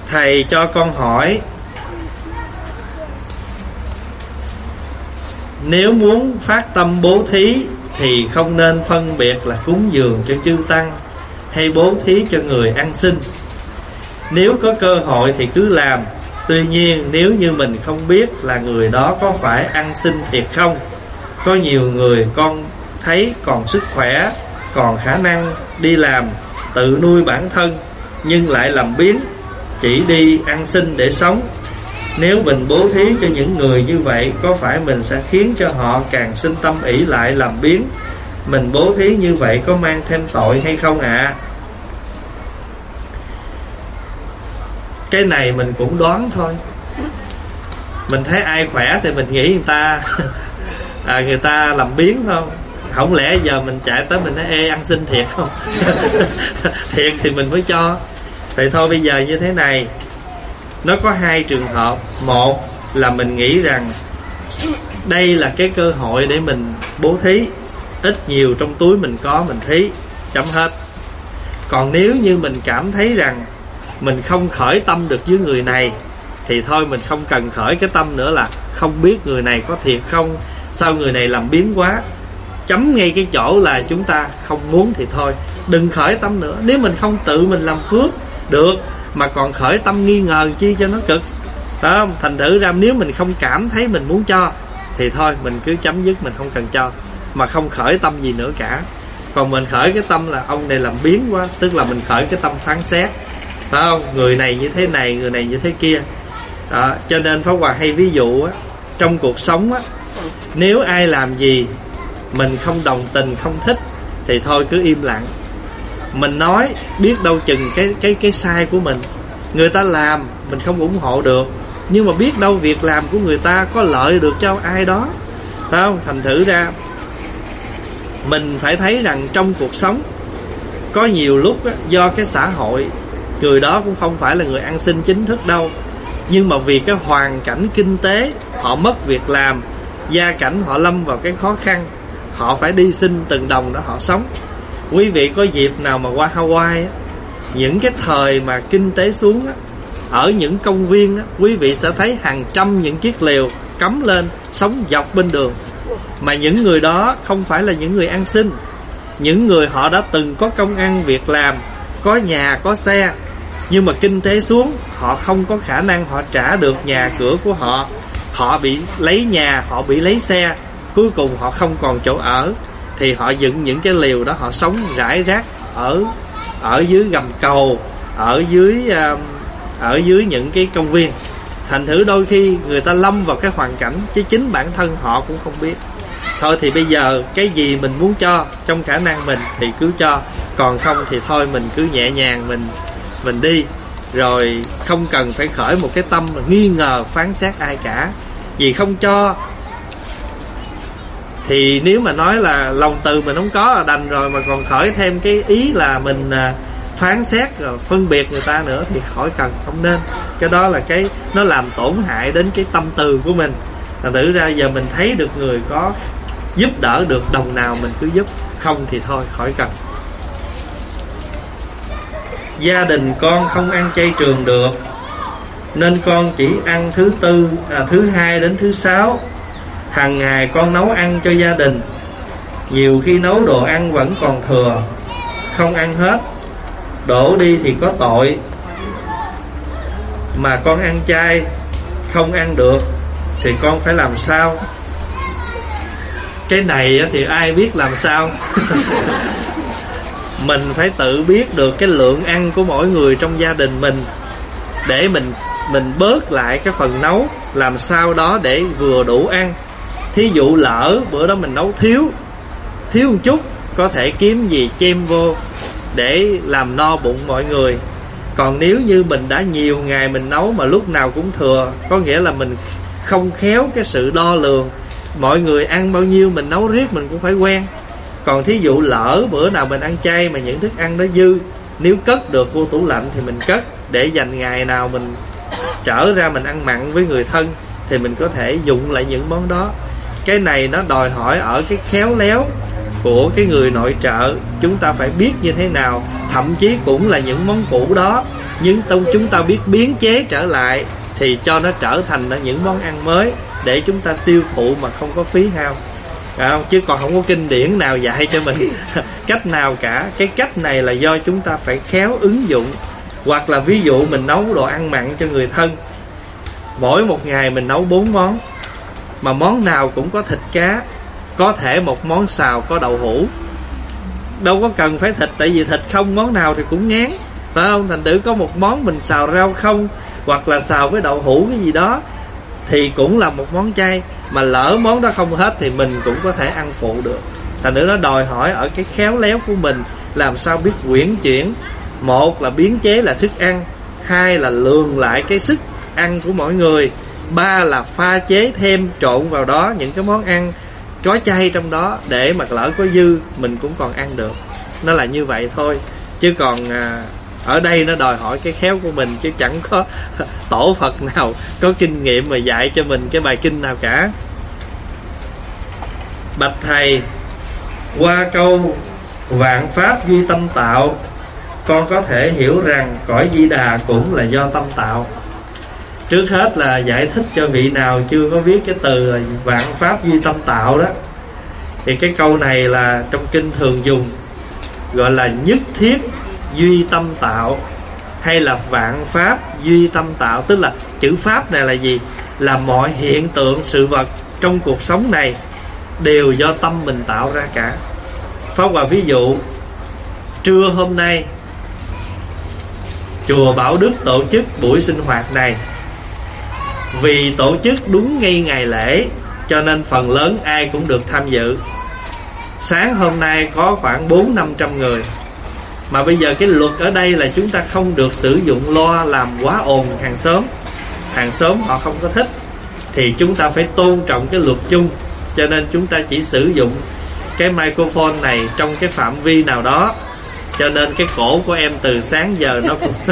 Thầy cho con hỏi, nếu muốn phát tâm bố thí thì không nên phân biệt là cúng dường cho chư tăng hay bố thí cho người ăn xin. Nếu có cơ hội thì cứ làm. Tuy nhiên nếu như mình không biết là người đó có phải ăn xin thiệt không. Có nhiều người con thấy còn sức khỏe, còn khả năng đi làm, tự nuôi bản thân, nhưng lại làm biếng, chỉ đi ăn xin để sống. Nếu mình bố thí cho những người như vậy, có phải mình sẽ khiến cho họ càng sinh tâm ỷ lại làm biếng? Mình bố thí như vậy có mang thêm tội hay không ạ? Cái này mình cũng đoán thôi. Mình thấy ai khỏe thì mình nghĩ người ta làm biếng không? Không lẽ giờ mình chạy tới mình nói ê ăn xin thiệt không? Thiệt thì mình mới cho. Thì thôi bây giờ như thế này, nó có hai trường hợp. Một là mình nghĩ rằng đây là cái cơ hội để mình bố thí, ít nhiều trong túi mình có mình thí, chấm hết. Còn nếu như mình cảm thấy rằng mình không khởi tâm được với người này thì thôi mình không cần khởi cái tâm nữa, là không biết người này có thiệt không, sao người này làm biếng quá. Chấm ngay cái chỗ là chúng ta không muốn thì thôi, đừng khởi tâm nữa. Nếu mình không tự mình làm phước được mà còn khởi tâm nghi ngờ chi cho nó cực, phải không? Thành thử ra nếu mình không cảm thấy mình muốn cho thì thôi mình cứ chấm dứt, mình không cần cho, mà không khởi tâm gì nữa cả. Còn mình khởi cái tâm là ông này làm biếng quá, tức là mình khởi cái tâm phán xét, phải không? Người này như thế này, người này như thế kia đó. Cho nên Pháp Hòa hay ví dụ á, trong cuộc sống á, nếu ai làm gì mình không đồng tình, không thích thì thôi cứ im lặng. Mình nói biết đâu chừng cái sai của mình. Người ta làm mình không ủng hộ được, nhưng mà biết đâu việc làm của người ta có lợi được cho ai đó, phải không? Thành thử ra mình phải thấy rằng trong cuộc sống có nhiều lúc á, do cái xã hội, người đó cũng không phải là người ăn xin chính thức đâu, nhưng mà vì cái hoàn cảnh kinh tế, họ mất việc làm, gia cảnh họ lâm vào cái khó khăn, họ phải đi xin từng đồng đó họ sống. Quý vị có dịp nào mà qua Hawaii á, những cái thời mà kinh tế xuống á, ở những công viên á, quý vị sẽ thấy hàng trăm những chiếc lều cắm lên sống dọc bên đường. Mà những người đó không phải là những người ăn xin, những người họ đã từng có công ăn việc làm, có nhà có xe, nhưng mà kinh tế xuống, họ không có khả năng họ trả được nhà cửa của họ. Họ bị lấy nhà, họ bị lấy xe, cuối cùng họ không còn chỗ ở, thì họ dựng những cái lều đó, họ sống rải rác ở dưới gầm cầu, ở dưới những cái công viên. Thành thử đôi khi người ta lâm vào cái hoàn cảnh chứ chính bản thân họ cũng không biết. Thôi thì bây giờ cái gì mình muốn cho trong khả năng mình thì cứ cho, còn không thì thôi mình cứ nhẹ nhàng mình đi, rồi không cần phải khởi một cái tâm nghi ngờ phán xét ai cả. Vì không cho thì nếu mà nói là lòng từ mình không có là đành rồi, mà còn khởi thêm cái ý là mình phán xét rồi phân biệt người ta nữa thì khỏi cần, không nên. Cái đó là cái nó làm tổn hại đến cái tâm từ của mình. Thành thử ra giờ mình thấy được người có giúp đỡ được đồng nào mình cứ giúp, không thì thôi khỏi cần. Gia đình con không ăn chay trường được, nên con chỉ ăn thứ hai đến thứ sáu. Hàng ngày con nấu ăn cho gia đình, nhiều khi nấu đồ ăn vẫn còn thừa, không ăn hết, đổ đi thì có tội. Mà con ăn chay không ăn được thì con phải làm sao? Cái này thì ai biết làm sao. Mình phải tự biết được cái lượng ăn của mỗi người trong gia đình mình, để mình bớt lại cái phần nấu, làm sao đó để vừa đủ ăn. Thí dụ lỡ bữa đó mình nấu thiếu một chút, có thể kiếm gì chêm vô để làm no bụng mọi người. Còn nếu như mình đã nhiều ngày mình nấu mà lúc nào cũng thừa, có nghĩa là mình không khéo cái sự đo lường. Mọi người ăn bao nhiêu mình nấu riết mình cũng phải quen. Còn thí dụ lỡ bữa nào mình ăn chay mà những thức ăn đó dư, nếu cất được vô tủ lạnh thì mình cất, để dành ngày nào mình trở ra mình ăn mặn với người thân thì mình có thể dụng lại những món đó. Cái này nó đòi hỏi ở cái khéo léo của cái người nội trợ. Chúng ta phải biết như thế nào. Thậm chí cũng là những món cũ đó, nhưng chúng ta biết biến chế trở lại thì cho nó trở thành những món ăn mới để chúng ta tiêu thụ mà không có phí hao, phải không? Chứ còn không có kinh điển nào dạy cho mình cách nào cả. Cái cách này là do chúng ta phải khéo ứng dụng. Hoặc là ví dụ mình nấu đồ ăn mặn cho người thân, mỗi một ngày mình nấu 4 món, mà món nào cũng có thịt cá, có thể một món xào có đậu hũ, đâu có cần phải thịt, tại vì thịt không món nào thì cũng ngán, phải không? Thành thử có một món mình xào rau không, hoặc là xào với đậu hũ cái gì đó, thì cũng là một món chay. Mà lỡ món đó không hết thì mình cũng có thể ăn phụ được. Thành thử nó đòi hỏi ở cái khéo léo của mình, làm sao biết quyển chuyển. Một là biến chế là thức ăn, hai là lường lại cái sức ăn của mỗi người, ba là pha chế thêm trộn vào đó những cái món ăn có chay trong đó, để mà lỡ có dư mình cũng còn ăn được. Nó là như vậy thôi. Chứ còn ở đây nó đòi hỏi cái khéo của mình, chứ chẳng có tổ Phật nào có kinh nghiệm mà dạy cho mình cái bài kinh nào cả. Bạch thầy, qua câu vạn pháp duy tâm tạo, con có thể hiểu rằng cõi Di Đà cũng là do tâm tạo. Trước hết là giải thích cho vị nào chưa có biết cái từ là vạn pháp duy tâm tạo đó. Thì cái câu này là trong kinh thường dùng, gọi là nhất thiết duy tâm tạo, hay là vạn pháp duy tâm tạo. Tức là chữ pháp này là gì? Là mọi hiện tượng sự vật trong cuộc sống này đều do tâm mình tạo ra cả. Pháp Hòa ví dụ, trưa hôm nay chùa Bảo Đức tổ chức buổi sinh hoạt này. Vì tổ chức đúng ngay ngày lễ cho nên phần lớn ai cũng được tham dự. Sáng hôm nay có khoảng 400-500 người. Mà bây giờ cái luật ở đây là chúng ta không được sử dụng loa làm quá ồn hàng xóm. Hàng xóm họ không có thích, thì chúng ta phải tôn trọng cái luật chung. Cho nên chúng ta chỉ sử dụng cái microphone này trong cái phạm vi nào đó. Cho nên cái cổ của em từ sáng giờ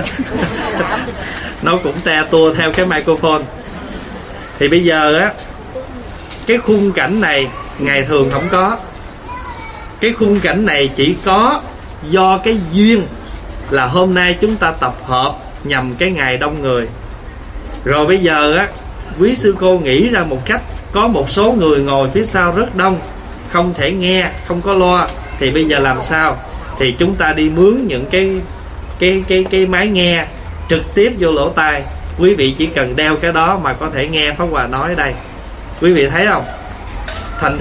nó cũng te tua theo cái microphone. Thì bây giờ á, cái khung cảnh này ngày thường không có. Cái khung cảnh này chỉ có do cái duyên là hôm nay chúng ta tập hợp nhằm cái ngày đông người. Rồi bây giờ á, quý sư cô nghĩ ra một cách, có một số người ngồi phía sau rất đông, không thể nghe, không có loa, thì bây giờ làm sao? Thì chúng ta đi mướn những cái máy nghe trực tiếp vô lỗ tai. Quý vị chỉ cần đeo cái đó mà có thể nghe Pháp Hòa nói ở đây. Quý vị thấy không? Thành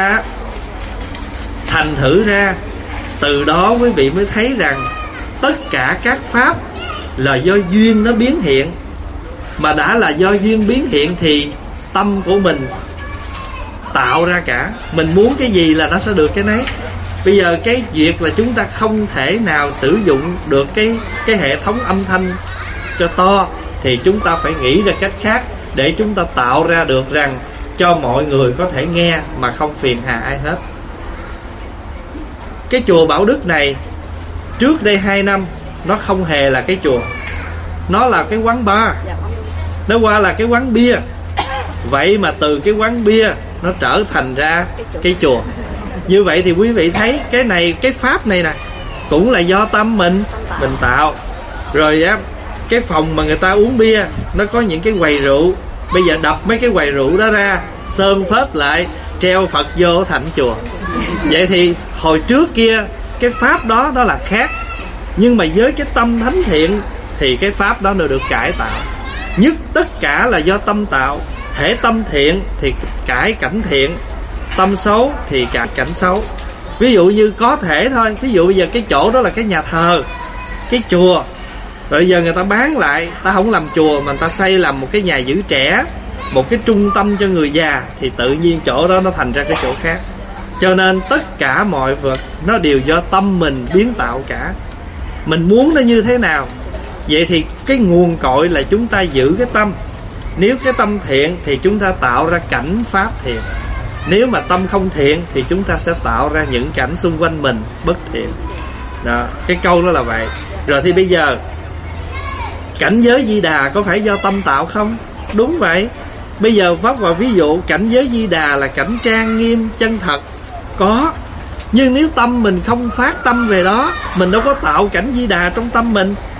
thử ra từ đó quý vị mới thấy rằng tất cả các pháp là do duyên nó biến hiện. Mà đã là do duyên biến hiện thì tâm của mình tạo ra cả. Mình muốn cái gì là nó sẽ được cái nấy. Bây giờ cái việc là chúng ta không thể nào sử dụng được cái hệ thống âm thanh cho to, thì chúng ta phải nghĩ ra cách khác để chúng ta tạo ra được rằng cho mọi người có thể nghe mà không phiền hà ai hết. Cái chùa Bảo Đức này trước đây 2 năm nó không hề là cái chùa, nó là cái quán bar, nó qua là cái quán bia. Vậy mà từ cái quán bia nó trở thành ra cái chùa. Như vậy thì quý vị thấy cái này, cái pháp này nè, cũng là do tâm mình tạo. Rồi á, cái phòng mà người ta uống bia nó có những cái quầy rượu, bây giờ đập mấy cái quầy rượu đó ra, sơn phết lại, treo Phật vô thành chùa. Vậy thì hồi trước kia cái pháp đó là khác, nhưng mà với cái tâm thánh thiện thì cái pháp đó nó được cải tạo. Nhất tất cả là do tâm tạo. Thể tâm thiện thì cải cảnh thiện, tâm xấu thì cải cảnh xấu. Ví dụ như có thể thôi, ví dụ bây giờ cái chỗ đó là cái nhà thờ, cái chùa, rồi giờ người ta bán lại, ta không làm chùa mà người ta xây làm một cái nhà giữ trẻ, một cái trung tâm cho người già, thì tự nhiên chỗ đó nó thành ra cái chỗ khác. Cho nên tất cả mọi vật nó đều do tâm mình biến tạo cả. Mình muốn nó như thế nào. Vậy thì cái nguồn cội là chúng ta giữ cái tâm. Nếu cái tâm thiện thì chúng ta tạo ra cảnh pháp thiện. Nếu mà tâm không thiện thì chúng ta sẽ tạo ra những cảnh xung quanh mình bất thiện. Đó, cái câu đó là vậy. Rồi thì bây giờ cảnh giới Di Đà có phải do tâm tạo không? Đúng vậy. Bây giờ Pháp Hòa ví dụ cảnh giới Di Đà là cảnh trang nghiêm chân thật, có. Nhưng nếu tâm mình không phát tâm về đó, mình đâu có tạo cảnh Di Đà trong tâm mình,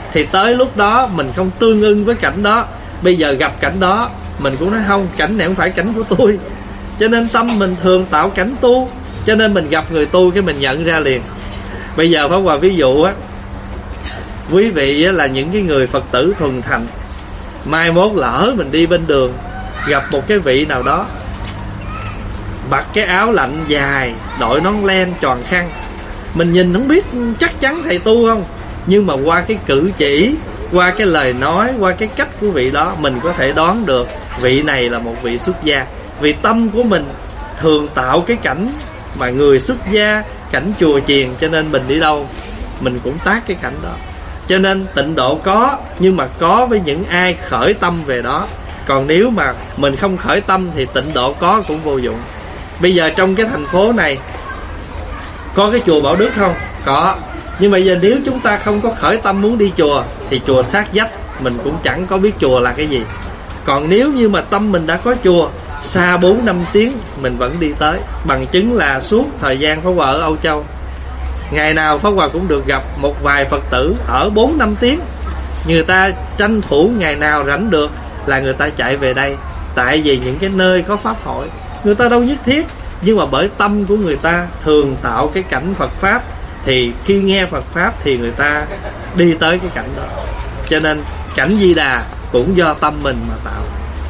thì tới lúc đó mình không tương ưng với cảnh đó. Bây giờ gặp cảnh đó mình cũng nói không, cảnh này không phải cảnh của tôi. Cho nên tâm mình thường tạo cảnh tu. Cho nên mình gặp người tu cái mình nhận ra liền. Bây giờ Pháp Hòa ví dụ á, quý vị là những cái người Phật tử thuần thành, mai mốt lỡ mình đi bên đường gặp một cái vị nào đó mặc cái áo lạnh dài, đội nón len, tròn khăn, mình nhìn không biết chắc chắn thầy tu không, nhưng mà qua cái cử chỉ, qua cái lời nói, qua cái cách của vị đó, mình có thể đoán được vị này là một vị xuất gia. Vì tâm của mình thường tạo cái cảnh mà người xuất gia, cảnh chùa chiền, cho nên mình đi đâu mình cũng tác cái cảnh đó. Cho nên tịnh độ có, nhưng mà có với những ai khởi tâm về đó. Còn nếu mà mình không khởi tâm thì tịnh độ có cũng vô dụng. Bây giờ trong cái thành phố này có cái chùa Bảo Đức không? Có. Nhưng mà giờ nếu chúng ta không có khởi tâm muốn đi chùa thì chùa sát vách mình cũng chẳng có biết chùa là cái gì. Còn nếu như mà tâm mình đã có chùa, xa 4-5 tiếng mình vẫn đi tới. Bằng chứng là suốt thời gian Pháp Hòa ở Âu Châu, ngày nào Pháp Hòa cũng được gặp một vài Phật tử ở 4-5 tiếng. Người ta tranh thủ ngày nào rảnh được là người ta chạy về đây. Tại vì những cái nơi có Pháp hội người ta đâu nhất thiết, nhưng mà bởi tâm của người ta thường tạo cái cảnh Phật Pháp, thì khi nghe Phật Pháp thì người ta đi tới cái cảnh đó. Cho nên cảnh Di Đà cũng do tâm mình mà tạo.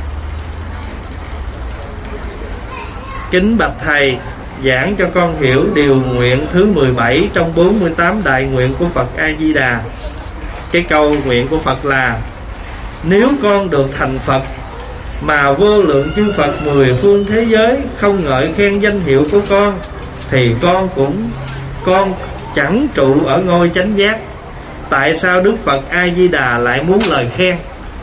Kính bạch thầy, giảng cho con hiểu điều nguyện thứ 17 trong 48 đại nguyện của Phật A Di Đà. Cái câu nguyện của Phật là: nếu con được thành Phật mà vô lượng chư Phật 10 phương thế giới không ngợi khen danh hiệu của con, thì con chẳng trụ ở ngôi chánh giác. Tại sao Đức Phật A Di Đà lại muốn lời khen?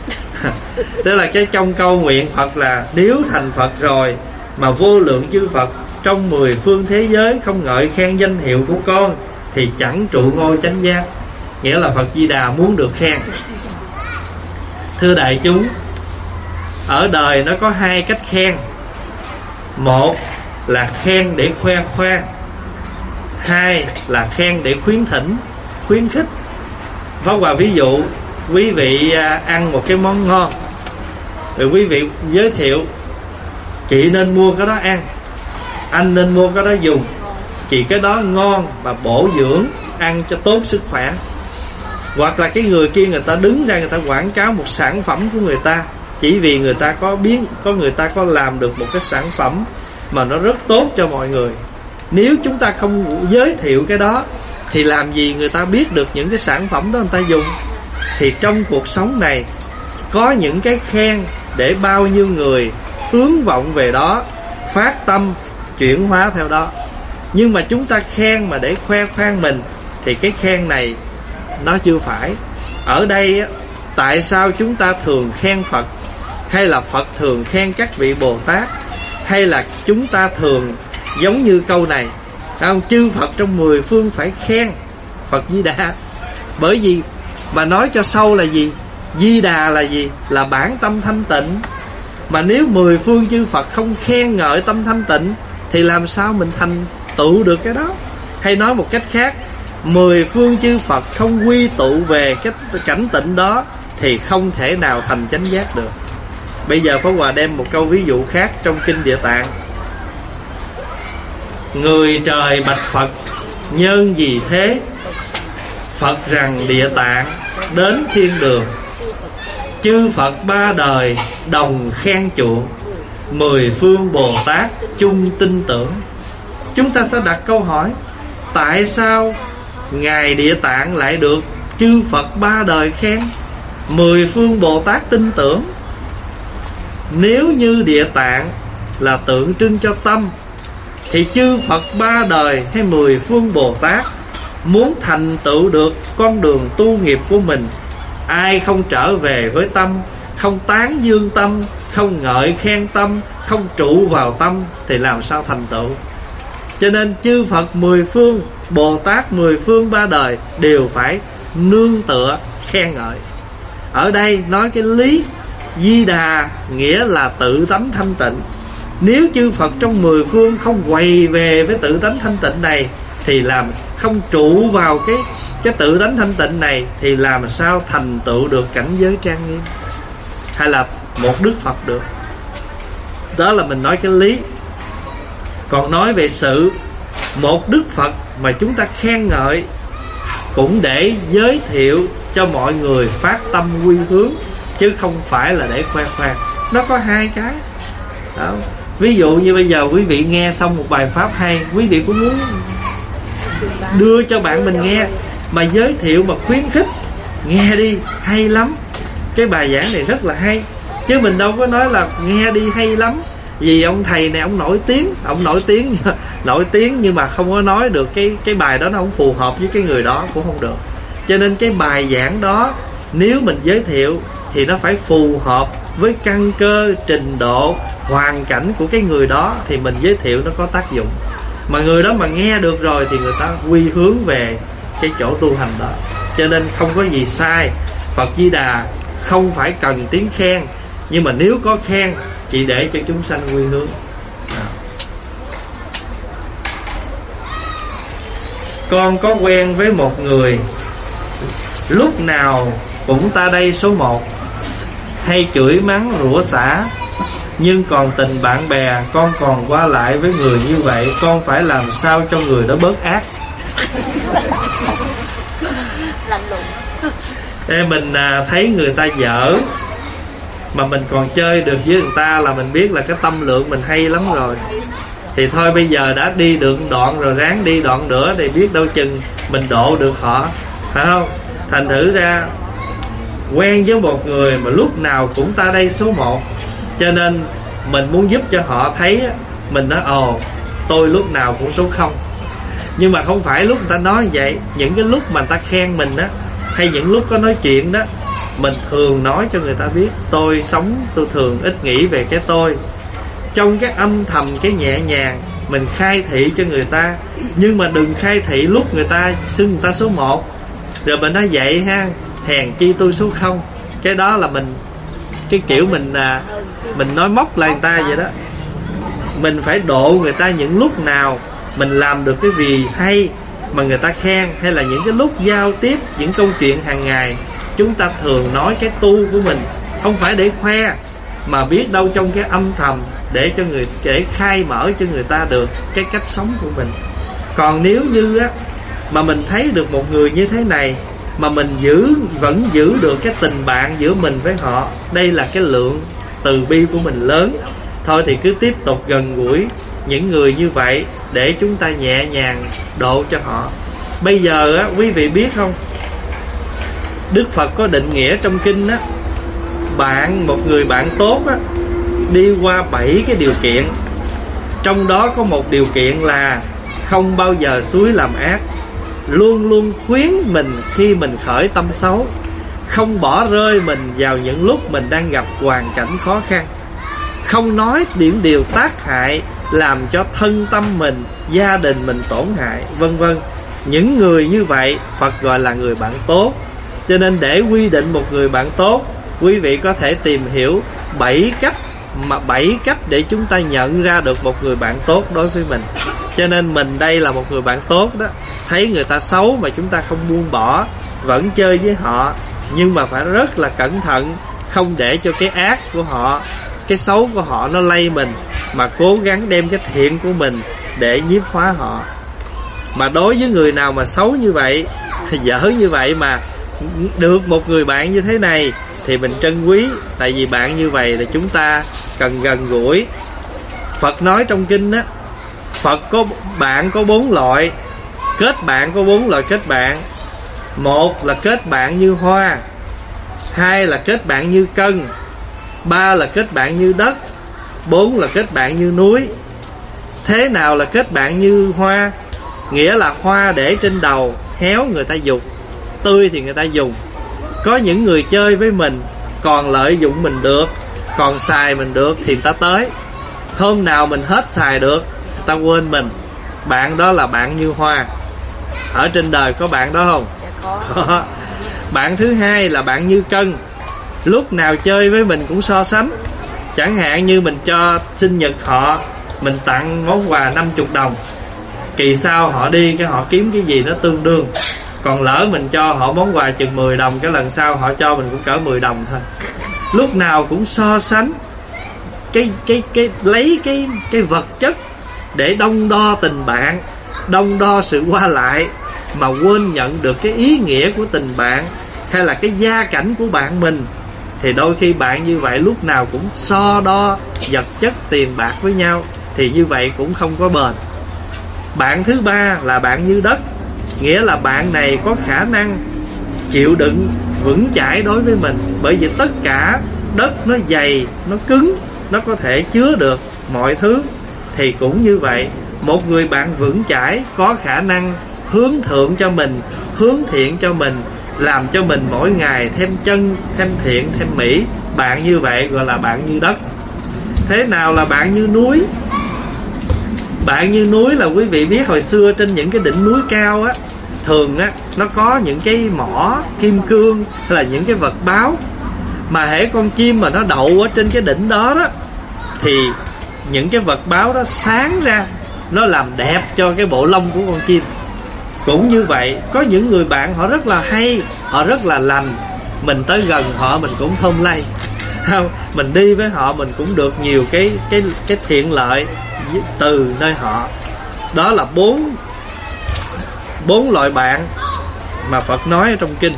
Tức là cái trong câu nguyện Phật là nếu thành Phật rồi mà vô lượng chư Phật trong 10 phương thế giới không ngợi khen danh hiệu của con thì chẳng trụ ngôi chánh giác. Nghĩa là Phật Di Đà muốn được khen. Thưa đại chúng, ở đời nó có hai cách khen. Một là khen để khoe khoang, hai là khen để khuyến thỉnh, khuyến khích. Pháp Hòa ví dụ, quý vị ăn một cái món ngon, rồi quý vị giới thiệu: chị nên mua cái đó ăn, anh nên mua cái đó dùng, chị cái đó ngon và bổ dưỡng, ăn cho tốt sức khỏe. Hoặc là cái người kia người ta đứng ra người ta quảng cáo một sản phẩm của người ta, chỉ vì người ta người ta có làm được một cái sản phẩm mà nó rất tốt cho mọi người. Nếu chúng ta không giới thiệu cái đó thì làm gì người ta biết được những cái sản phẩm đó người ta dùng. Thì trong cuộc sống này có những cái khen để bao nhiêu người hướng vọng về đó, phát tâm chuyển hóa theo đó. Nhưng mà chúng ta khen mà để khoe khoang mình thì cái khen này nó chưa phải. Ở đây tại sao chúng ta thường khen Phật, hay là Phật thường khen các vị Bồ Tát, hay là chúng ta thường giống như câu này không? Chư Phật trong 10 phương phải khen Phật Di Đà. Bởi vì mà nói cho sâu là gì? Di Đà là gì? Là bản tâm thanh tịnh. Mà nếu 10 phương chư Phật không khen ngợi tâm thanh tịnh thì làm sao mình thành tựu được cái đó? Hay nói một cách khác, 10 phương chư Phật không quy tụ về cái cảnh tịnh đó thì không thể nào thành chánh giác được. Bây giờ Pháp Hòa đem một câu ví dụ khác trong Kinh Địa Tạng. Người trời bạch Phật: nhân gì thế? Phật rằng: Địa Tạng đến thiên đường. Chư Phật ba đời đồng khen chuộng, 10 phương Bồ Tát chung tin tưởng. Chúng ta sẽ đặt câu hỏi: tại sao Ngài Địa Tạng lại được chư Phật ba đời khen, 10 phương Bồ Tát tin tưởng? Nếu như Địa Tạng là tượng trưng cho tâm thì chư Phật ba đời hay 10 phương Bồ Tát muốn thành tựu được con đường tu nghiệp của mình, ai không trở về với tâm, không tán dương tâm, không ngợi khen tâm, không trụ vào tâm thì làm sao thành tựu? Cho nên chư Phật 10 phương, Bồ Tát 10 phương ba đời đều phải nương tựa khen ngợi. Ở đây nói cái lý Di Đà nghĩa là tự tánh thanh tịnh. Nếu chư Phật trong 10 phương không quay về với tự tánh thanh tịnh này thì làm không trụ vào cái tự tánh thanh tịnh này, thì làm sao thành tựu được cảnh giới trang nghiêm hay là một Đức Phật được. Đó là mình nói cái lý. Còn nói về sự, một Đức Phật mà chúng ta khen ngợi cũng để giới thiệu cho mọi người phát tâm quy hướng, chứ không phải là để khoe khoang. Nó có hai cái đó. Ví dụ như bây giờ quý vị nghe xong một bài pháp hay, quý vị cũng muốn đưa cho bạn mình nghe, mà giới thiệu mà khuyến khích, nghe đi hay lắm, cái bài giảng này rất là hay. Chứ mình đâu có nói là nghe đi hay lắm, vì ông thầy này ông nổi tiếng, nổi tiếng nhưng mà không có nói được cái bài đó nó không phù hợp với cái người đó cũng không được. Cho nên cái bài giảng đó nếu mình giới thiệu thì nó phải phù hợp với căn cơ, trình độ, hoàn cảnh của cái người đó thì mình giới thiệu nó có tác dụng. Mà người đó mà nghe được rồi thì người ta quy hướng về cái chỗ tu hành đó. Cho nên không có gì sai. Phật Di Đà không phải cần tiếng khen, nhưng mà nếu có khen chỉ để cho chúng sanh quy hướng. Con có quen với một người, lúc nào cũng ta đây số một, hay chửi mắng rủa xả, nhưng còn tình bạn bè con còn qua lại với người như vậy, con phải làm sao cho người đó bớt ác? Ê, mình thấy người ta dở mà mình còn chơi được với người ta là mình biết là cái tâm lượng mình hay lắm rồi. Thì thôi bây giờ đã đi được đoạn rồi, ráng đi đoạn nữa thì biết đâu chừng mình độ được họ, phải không? Thành thử ra quen với một người mà lúc nào cũng ta đây số một, cho nên mình muốn giúp cho họ thấy, mình nói ồ tôi lúc nào cũng số không. Nhưng mà không phải lúc người ta nói vậy. Những cái lúc mà người ta khen mình á, hay những lúc có nói chuyện đó, mình thường nói cho người ta biết tôi sống, tôi thường ít nghĩ về cái tôi. Trong cái âm thầm, cái nhẹ nhàng mình khai thị cho người ta. Nhưng mà đừng khai thị lúc người ta xưng người ta số một, rồi mình nói vậy ha, hèn chi tôi số không. Cái đó là mình, cái kiểu mình nói móc lại người ta vậy đó. Mình phải độ người ta những lúc nào mình làm được cái gì hay mà người ta khen, hay là những cái lúc giao tiếp, những câu chuyện hàng ngày chúng ta thường nói cái tu của mình, không phải để khoe, mà biết đâu trong cái âm thầm để khai mở cho người ta được cái cách sống của mình. Còn nếu như á mà mình thấy được một người như thế này mà mình vẫn giữ được cái tình bạn giữa mình với họ, đây là cái lượng từ bi của mình lớn. Thôi thì cứ tiếp tục gần gũi những người như vậy để chúng ta nhẹ nhàng độ cho họ. Bây giờ á, quý vị biết không, Đức Phật có định nghĩa trong kinh á, một người bạn tốt á, đi qua 7 cái điều kiện. Trong đó có một điều kiện là không bao giờ xúi làm ác, luôn luôn khuyến mình khi mình khởi tâm xấu, không bỏ rơi mình vào những lúc mình đang gặp hoàn cảnh khó khăn, không nói những điều tác hại làm cho thân tâm mình, gia đình mình tổn hại, vân vân. Những người như vậy Phật gọi là người bạn tốt. Cho nên để quy định một người bạn tốt, quý vị có thể tìm hiểu 7 cách để chúng ta nhận ra được một người bạn tốt đối với mình. Cho nên mình đây là một người bạn tốt đó. Thấy người ta xấu mà chúng ta không buông bỏ, vẫn chơi với họ, nhưng mà phải rất là cẩn thận, không để cho cái ác của họ, cái xấu của họ nó lây mình, mà cố gắng đem cái thiện của mình để nhiếp hóa họ. Mà đối với người nào mà xấu như vậy, dở như vậy mà được một người bạn như thế này thì mình trân quý. Tại vì bạn như vậy là chúng ta cần gần gũi. Phật nói trong kinh á, Phật có bạn có 4 loại. Kết bạn có 4 loại kết bạn. Một là kết bạn như hoa, 2 là kết bạn như cân, 3 là kết bạn như đất, 4 là kết bạn như núi. Thế nào là kết bạn như hoa? Nghĩa là hoa để trên đầu, héo người ta dùng, tươi thì người ta dùng. Có những người chơi với mình, còn lợi dụng mình được, còn xài mình được thì người ta tới. Hôm nào mình hết xài được, người ta quên mình. Bạn đó là bạn như hoa. Ở trên đời có bạn đó không? Có. Bạn thứ hai là bạn như cân. Lúc nào chơi với mình cũng so sánh. Chẳng hạn như mình cho sinh nhật họ, mình tặng món quà 50 đồng, kỳ sau họ đi cái họ kiếm cái gì nó tương đương. Còn lỡ mình cho họ món quà chừng 10 đồng, cái lần sau họ cho mình cũng cỡ 10 đồng thôi. Lúc nào cũng so sánh lấy cái vật chất để đong đo tình bạn, đong đo sự qua lại, mà quên nhận được cái ý nghĩa của tình bạn hay là cái gia cảnh của bạn mình. Thì đôi khi bạn như vậy lúc nào cũng so đo vật chất tiền bạc với nhau, thì như vậy cũng không có bền. Bạn thứ ba là bạn như đất, nghĩa là bạn này có khả năng chịu đựng vững chãi đối với mình. Bởi vì tất cả đất nó dày, nó cứng, nó có thể chứa được mọi thứ. Thì cũng như vậy, một người bạn vững chãi có khả năng hướng thượng cho mình, hướng thiện cho mình, làm cho mình mỗi ngày thêm chân, thêm thiện, thêm mỹ. Bạn như vậy gọi là bạn như đất. Thế nào là bạn như núi? Bạn như núi là quý vị biết hồi xưa trên những cái đỉnh núi cao á, thường á nó có những cái mỏ kim cương hay là những cái vật báo. Mà hễ con chim mà nó đậu ở trên cái đỉnh đó đó, thì những cái vật báo đó sáng ra, nó làm đẹp cho cái bộ lông của con chim. Cũng như vậy, có những người bạn họ rất là hay, họ rất là lành, mình tới gần họ mình cũng thơm lây, không? Mình đi với họ mình cũng được nhiều cái thiện lợi từ nơi họ. Đó là bốn loại bạn mà Phật nói ở trong kinh.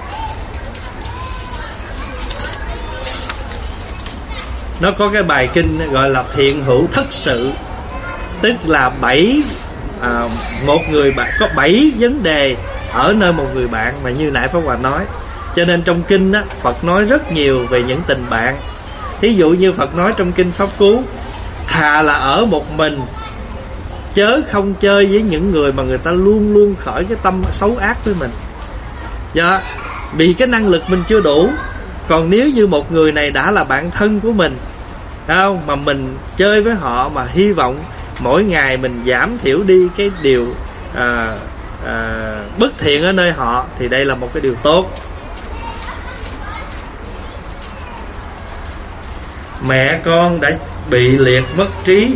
Nó có cái bài kinh gọi là thiện hữu thất sự, tức là một người bạn có 7 vấn đề ở nơi một người bạn mà như nãy Pháp Hòa nói. Cho nên trong kinh á, Phật nói rất nhiều về những tình bạn. Thí dụ như Phật nói trong kinh Pháp Cú, thà là ở một mình, chớ không chơi với những người mà người ta luôn luôn khởi cái tâm xấu ác với mình. Dạ, vì cái năng lực mình chưa đủ. Còn nếu như một người này đã là bạn thân của mình, không, mà mình chơi với họ mà hy vọng mỗi ngày mình giảm thiểu đi cái điều bất thiện ở nơi họ, thì đây là một cái điều tốt. Mẹ con đã bị liệt mất trí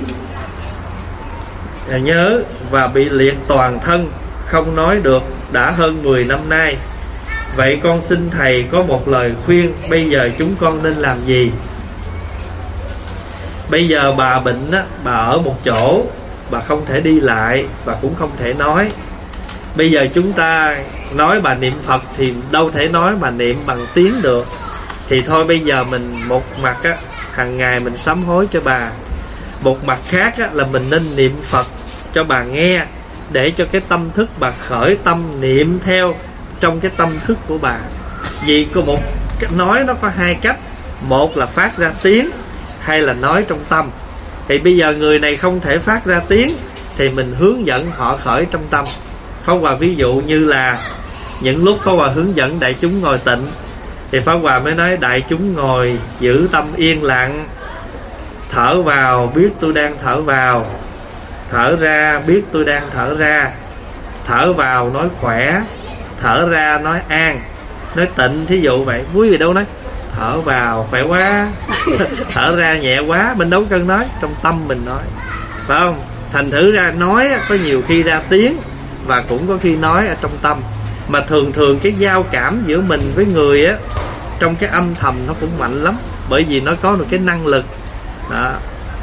nhớ và bị liệt toàn thân, không nói được đã hơn 10 năm nay. Vậy con xin thầy có một lời khuyên, bây giờ chúng con nên làm gì? Bây giờ bà bệnh á, bà ở một chỗ, bà không thể đi lại và cũng không thể nói. Bây giờ chúng ta nói bà niệm Phật thì đâu thể nói mà niệm bằng tiếng được. Thì thôi bây giờ mình một mặt á, hàng ngày mình sám hối cho bà, một mặt khác á, là mình nên niệm Phật cho bà nghe, để cho cái tâm thức bà khởi tâm niệm theo trong cái tâm thức của bà. Vì có một nói nó có hai cách, một là phát ra tiếng, hay là nói trong tâm. Thì bây giờ người này không thể phát ra tiếng, thì mình hướng dẫn họ khởi trong tâm. Pháp Hòa ví dụ như là những lúc Pháp Hòa hướng dẫn đại chúng ngồi tịnh, thì Pháp Hòa mới nói đại chúng ngồi giữ tâm yên lặng, thở vào biết tôi đang thở vào, thở ra biết tôi đang thở ra, thở vào nói khỏe, thở ra nói an, nói tịnh. Thí dụ vậy. Quý vị đâu nói thở vào khỏe quá, thở ra nhẹ quá, mình đâu cần nói, trong tâm mình nói, phải không? Thành thử ra nói có nhiều khi ra tiếng, và cũng có khi nói ở trong tâm. Mà thường cái giao cảm giữa mình với người á, trong cái âm thầm nó cũng mạnh lắm, bởi vì nó có được cái năng lực đó.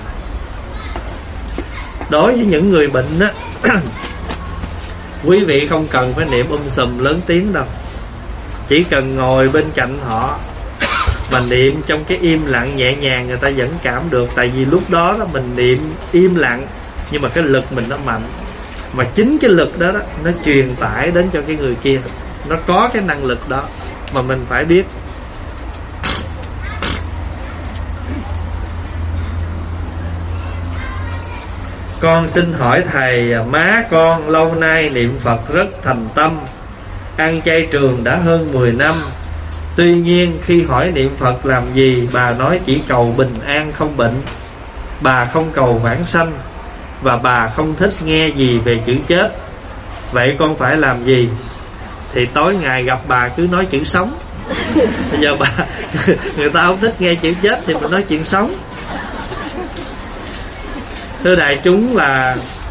Đối với những người bệnh á, quý vị không cần phải niệm sùm lớn tiếng đâu, chỉ cần ngồi bên cạnh họ mà niệm trong cái im lặng nhẹ nhàng, người ta vẫn cảm được. Tại vì lúc đó mình niệm im lặng, nhưng mà cái lực mình nó mạnh, mà chính cái lực đó nó truyền tải đến cho cái người kia. Nó có cái năng lực đó mà mình phải biết. Con xin hỏi thầy, má con lâu nay niệm Phật rất thành tâm, ăn chay trường đã hơn 10 năm. Tuy nhiên khi hỏi niệm Phật làm gì, bà nói chỉ cầu bình an không bệnh. Bà không cầu vãng sanh, và bà không thích nghe gì về chữ chết. Vậy con phải làm gì? Thì tối ngày gặp bà cứ nói chữ sống. Bây giờ người ta không thích nghe chữ chết thì mình nói chuyện sống. Thưa đại chúng, là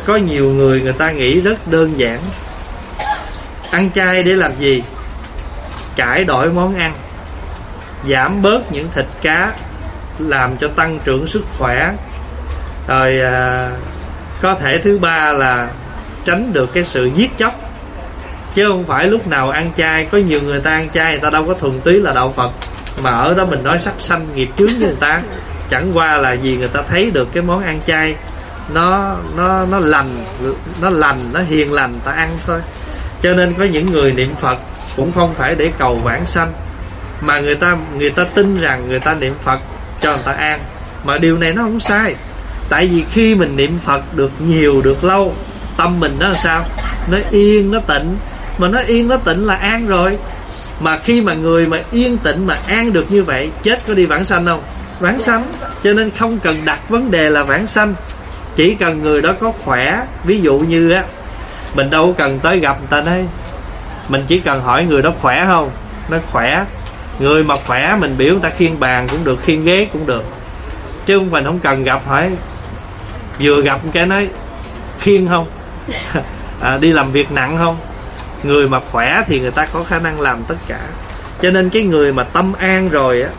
có nhiều người ta nghĩ rất đơn giản. Ăn chay để làm gì? Cải đổi món ăn, giảm bớt những thịt cá, làm cho tăng trưởng sức khỏe. Rồi có thể thứ ba là tránh được cái sự giết chóc. Chứ không phải lúc nào ăn chay. Có nhiều người ta ăn chay, người ta đâu có thuần túy là đạo Phật, mà ở đó mình nói sắc sanh nghiệp chướng với người ta. Chẳng qua là vì người ta thấy được cái món ăn chay nó lành, nó hiền lành, ta ăn thôi. Cho nên có những người niệm Phật cũng không phải để cầu vãng sanh, mà người ta tin rằng người ta niệm Phật cho người ta an. Mà điều này nó không sai. Tại vì khi mình niệm Phật được nhiều, được lâu, tâm mình nó làm sao? Nó yên, nó tịnh. Mà nó yên, nó tịnh là an rồi. Mà khi mà người mà yên tịnh mà an được như vậy, chết có đi vãng sanh không? Vãng sanh. Cho nên không cần đặt vấn đề là vãng sanh, chỉ cần người đó có khỏe. Ví dụ như á, mình đâu có cần tới gặp người ta đấy, mình chỉ cần hỏi người đó khỏe không, nó khỏe. Người mà khỏe mình biểu người ta khiêng bàn cũng được, khiêng ghế cũng được, chứ mình không cần gặp hỏi. Vừa gặp cái nói khiêng không, đi làm việc nặng không. Người mà khỏe thì người ta có khả năng làm tất cả. Cho nên cái người mà tâm an rồi á,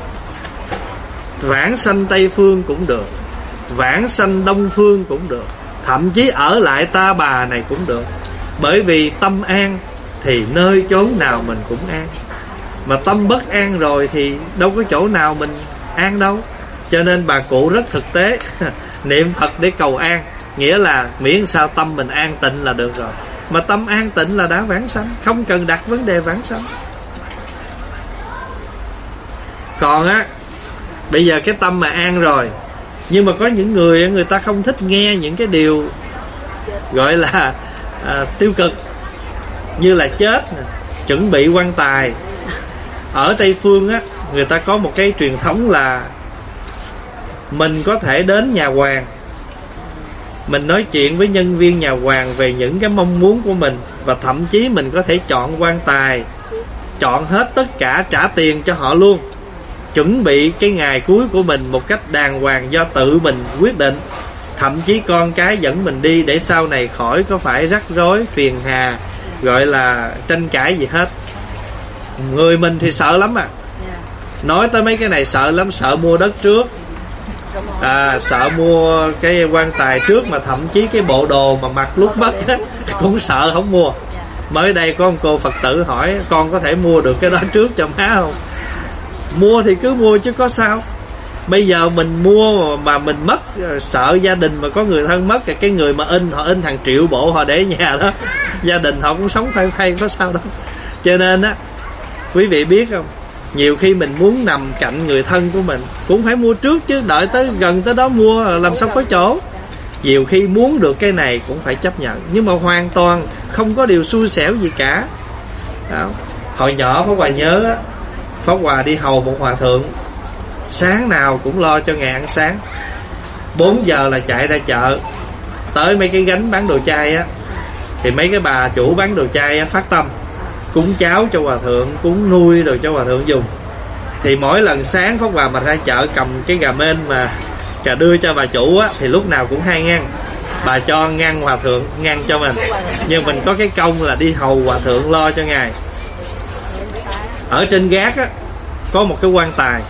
vãng sanh Tây Phương cũng được, vãng sanh Đông Phương cũng được, thậm chí ở lại Ta Bà này cũng được. Bởi vì tâm an thì nơi chốn nào mình cũng an. Mà tâm bất an rồi thì đâu có chỗ nào mình an đâu. Cho nên bà cụ rất thực tế. Niệm Phật để cầu an, nghĩa là miễn sao tâm mình an tịnh là được rồi. Mà tâm an tịnh là đã vãng sanh, không cần đặt vấn đề vãng sanh. Còn á, bây giờ cái tâm mà an rồi, nhưng mà có những người ta không thích nghe những cái điều gọi là tiêu cực, như là chết, chuẩn bị quan tài. Ở Tây Phương á, người ta có một cái truyền thống là mình có thể đến nhà hoàng, mình nói chuyện với nhân viên nhà hoàng về những cái mong muốn của mình, và thậm chí mình có thể chọn quan tài, chọn hết tất cả, trả tiền cho họ luôn, chuẩn bị cái ngày cuối của mình một cách đàng hoàng do tự mình quyết định. Thậm chí con cái dẫn mình đi để sau này khỏi có phải rắc rối, phiền hà, gọi là tranh cãi gì hết. Người mình thì sợ lắm à. Nói tới mấy cái này sợ lắm, sợ mua đất trước, sợ mua cái quan tài trước, mà thậm chí cái bộ đồ mà mặc lúc mất cũng sợ không mua. Mới đây có một cô Phật tử hỏi con có thể mua được cái đó trước cho má không? Mua thì cứ mua chứ có sao. Bây giờ mình mua mà mình mất, sợ gia đình mà có người thân mất, cái người mà họ in hàng triệu bộ họ để ở nhà đó, gia đình họ cũng sống phai phai, có sao đâu. Cho nên á, quý vị biết không, nhiều khi mình muốn nằm cạnh người thân của mình cũng phải mua trước chứ, đợi tới gần tới đó mua làm sao có chỗ. Nhiều khi muốn được cái này cũng phải chấp nhận, nhưng mà hoàn toàn không có điều xui xẻo gì cả đó. Hồi nhỏ Pháp Hòa nhớ á, Pháp Hòa đi hầu một hòa thượng, sáng nào cũng lo cho ngày ăn sáng. 4 giờ là chạy ra chợ, tới mấy cái gánh bán đồ chay á, thì mấy cái bà chủ bán đồ chay á, phát tâm cúng cháo cho hòa thượng, cúng nuôi rồi cho hòa thượng dùng. Thì mỗi lần sáng Pháp Hòa mà ra chợ cầm cái gà mên mà gà đưa cho bà chủ á, thì lúc nào cũng 2 ngăn. Bà cho ngăn hòa thượng, ngăn cho mình, nhưng mình có cái công là đi hầu hòa thượng, lo cho ngài. Ở trên gác á, có một cái quan tài.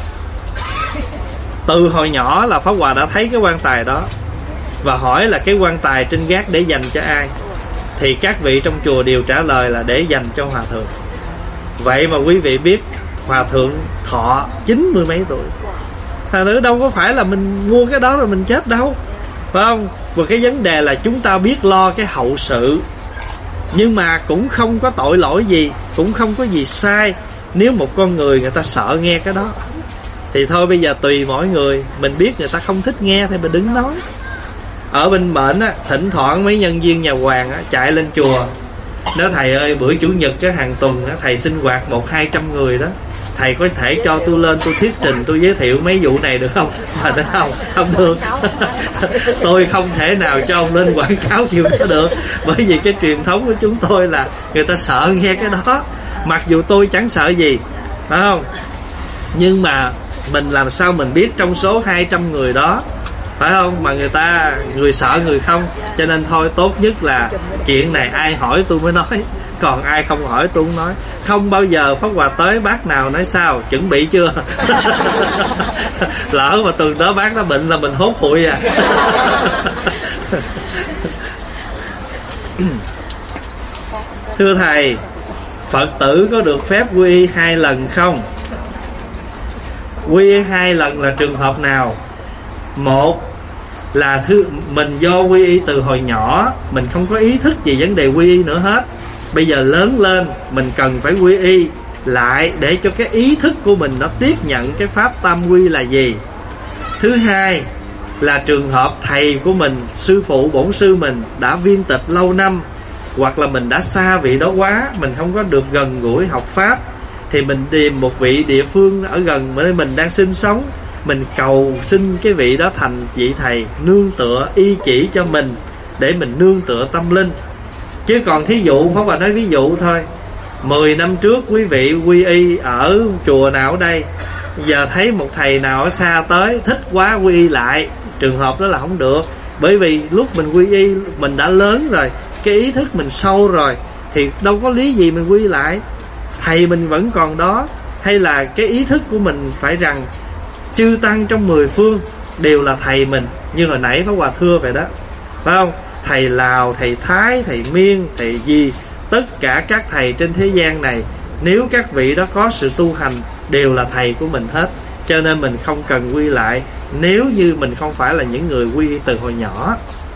Từ hồi nhỏ là Pháp Hòa đã thấy cái quan tài đó, và hỏi là cái quan tài trên gác để dành cho ai, thì các vị trong chùa đều trả lời là để dành cho hòa thượng. Vậy mà quý vị biết hòa thượng thọ 90 mấy tuổi. Thật sự đâu có phải là mình mua cái đó rồi mình chết đâu, phải không? Và cái vấn đề là chúng ta biết lo cái hậu sự, nhưng mà cũng không có tội lỗi gì, cũng không có gì sai. Nếu một con người ta sợ nghe cái đó thì thôi, bây giờ tùy mỗi người. Mình biết người ta không thích nghe thì mình đừng nói. Ở bên bển á, thỉnh thoảng mấy nhân viên nhà hoàng á, chạy lên chùa nói thầy ơi, bữa chủ nhật cái hàng tuần á, thầy sinh hoạt 100-200 người đó, thầy có thể cho tôi lên tôi thuyết trình, tôi giới thiệu mấy vụ này được không? Mà được không? Không được. Tôi không thể nào cho ông lên quảng cáo chuyện đó được, bởi vì cái truyền thống của chúng tôi là người ta sợ nghe cái đó. Mặc dù tôi chẳng sợ gì, phải không? Nhưng mà mình làm sao mình biết trong số 200 người đó phải không? Mà người sợ người không, cho nên thôi tốt nhất là chuyện này ai hỏi tôi mới nói, còn ai không hỏi tôi không nói. Không bao giờ Pháp Hòa tới bác nào nói sao chuẩn bị chưa. Lỡ mà tuần đó bác nó bệnh là mình hốt hụi à. Thưa thầy, Phật tử có được phép quy y 2 lần không? Quy y 2 lần là trường hợp nào? Một là mình do quy y từ hồi nhỏ, mình không có ý thức về vấn đề quy y nữa hết. Bây giờ lớn lên mình cần phải quy y lại để cho cái ý thức của mình nó tiếp nhận cái pháp tam quy là gì. Thứ hai là trường hợp thầy của mình, sư phụ bổn sư mình đã viên tịch lâu năm, hoặc là mình đã xa vị đó quá, mình không có được gần gũi học pháp, thì mình tìm một vị địa phương ở gần nơi mình đang sinh sống, mình cầu xin cái vị đó thành vị thầy nương tựa y chỉ cho mình, để mình nương tựa tâm linh. Chứ còn thí dụ, Pháp Hòa nói ví dụ thôi, 10 năm trước quý vị quy y ở chùa nào ở đây, giờ thấy một thầy nào ở xa tới thích quá quy y lại, trường hợp đó là không được. Bởi vì lúc mình quy y mình đã lớn rồi, cái ý thức mình sâu rồi, thì đâu có lý gì mình quy lại. Thầy mình vẫn còn đó. Hay là cái ý thức của mình phải rằng chư tăng trong 10 phương đều là thầy mình, như hồi nãy Pháp Hòa thưa vậy đó, phải không? Thầy Lào, thầy Thái, thầy Miên, thầy gì, tất cả các thầy trên thế gian này, nếu các vị đó có sự tu hành đều là thầy của mình hết. Cho nên mình không cần quy lại, nếu như mình không phải là những người quy y từ hồi nhỏ.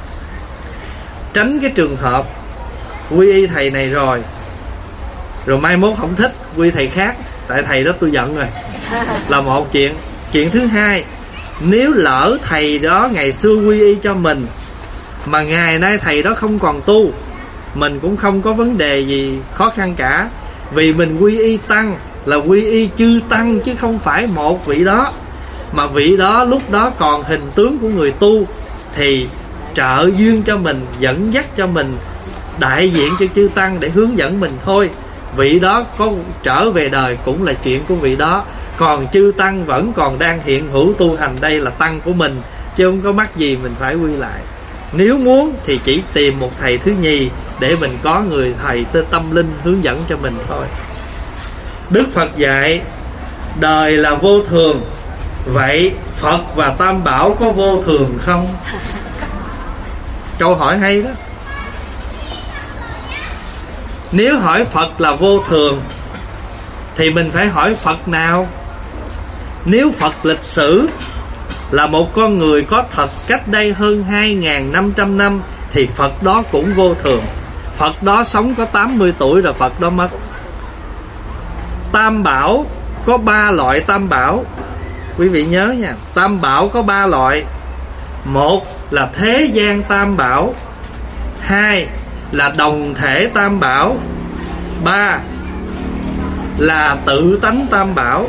Tránh cái trường hợp quy y thầy này rồi mai mốt không thích quy thầy khác, tại thầy đó tôi giận rồi, là một chuyện. Chuyện thứ hai, nếu lỡ thầy đó ngày xưa quy y cho mình mà ngày nay thầy đó không còn tu, mình cũng không có vấn đề gì khó khăn cả. Vì mình quy y tăng là quy y chư tăng, chứ không phải một vị đó. Mà vị đó lúc đó còn hình tướng của người tu, thì trợ duyên cho mình, dẫn dắt cho mình, đại diện cho chư tăng để hướng dẫn mình thôi. Vị đó có trở về đời cũng là chuyện của vị đó, còn chư tăng vẫn còn đang hiện hữu tu hành, đây là tăng của mình, chứ không có mắc gì mình phải quy lại. Nếu muốn thì chỉ tìm một thầy thứ nhì, để mình có người thầy tâm linh hướng dẫn cho mình thôi. Đức Phật dạy đời là vô thường, vậy Phật và Tam Bảo có vô thường không? Câu hỏi hay đó. Nếu hỏi Phật là vô thường thì mình phải hỏi Phật nào? Nếu Phật lịch sử là một con người có thật cách đây hơn 2.500 năm thì Phật đó cũng vô thường. Phật đó sống có 80 tuổi rồi Phật đó mất. Tam Bảo có 3 loại Tam Bảo, quý vị nhớ nha. Tam Bảo có 3 loại. Một là thế gian Tam Bảo, 2 là đồng thể Tam Bảo, 3 là tự tánh Tam Bảo.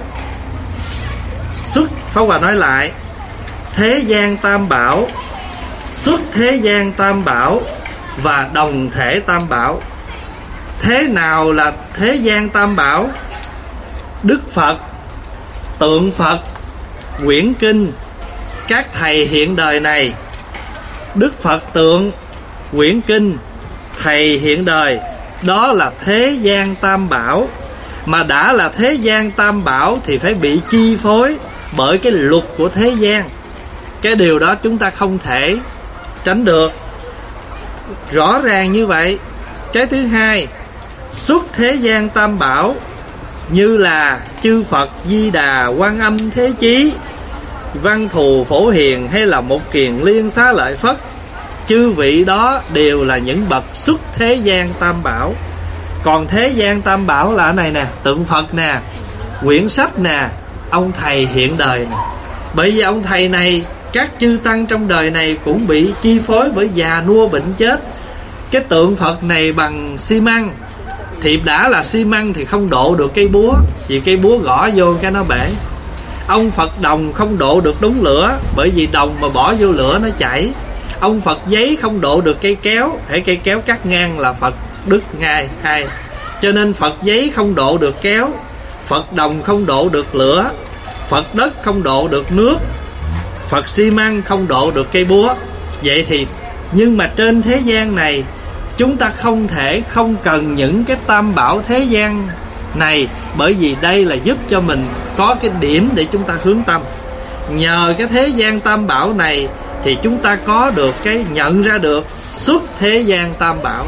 Pháp Hòa nói lại, thế gian Tam Bảo, xuất thế gian Tam Bảo và đồng thể Tam Bảo. Thế nào là thế gian Tam Bảo? Đức Phật, tượng Phật, quyển kinh, các thầy hiện đời này. Đức Phật tượng, quyển kinh, thầy hiện đời, đó là thế gian Tam Bảo. Mà đã là thế gian Tam Bảo thì phải bị chi phối bởi cái luật của thế gian. Cái điều đó chúng ta không thể tránh được, rõ ràng như vậy. Cái thứ hai, xuất thế gian Tam Bảo như là chư Phật Di Đà, Quan Âm Thế Chí, Văn Thù Phổ Hiền hay là Một Kiền Liên Xá Lợi Phất, chư vị đó đều là những bậc xuất thế gian Tam Bảo. Còn thế gian Tam Bảo là này nè, tượng Phật nè, quyển sách nè, ông thầy hiện đời nè. Bởi vì ông thầy này, các chư tăng trong đời này cũng bị chi phối bởi già nua bệnh chết. Cái tượng Phật này bằng xi măng thì đã là xi măng thì không độ được cây búa, vì cây búa gõ vô cái nó bể. Ông Phật đồng không độ được đống lửa, bởi vì đồng mà bỏ vô lửa nó chảy. Ông Phật giấy không độ được cây kéo, thể cây kéo cắt ngang là Phật đứt ngay hai. Cho nên Phật giấy không độ được kéo, Phật đồng không độ được lửa, Phật đất không độ được nước, Phật xi măng không độ được cây búa. Vậy thì nhưng mà trên thế gian này chúng ta không cần những cái tam bảo thế gian này, bởi vì đây là giúp cho mình có cái điểm để chúng ta hướng tâm. Nhờ cái thế gian tam bảo này thì chúng ta có được cái nhận ra được xuất thế gian tam bảo.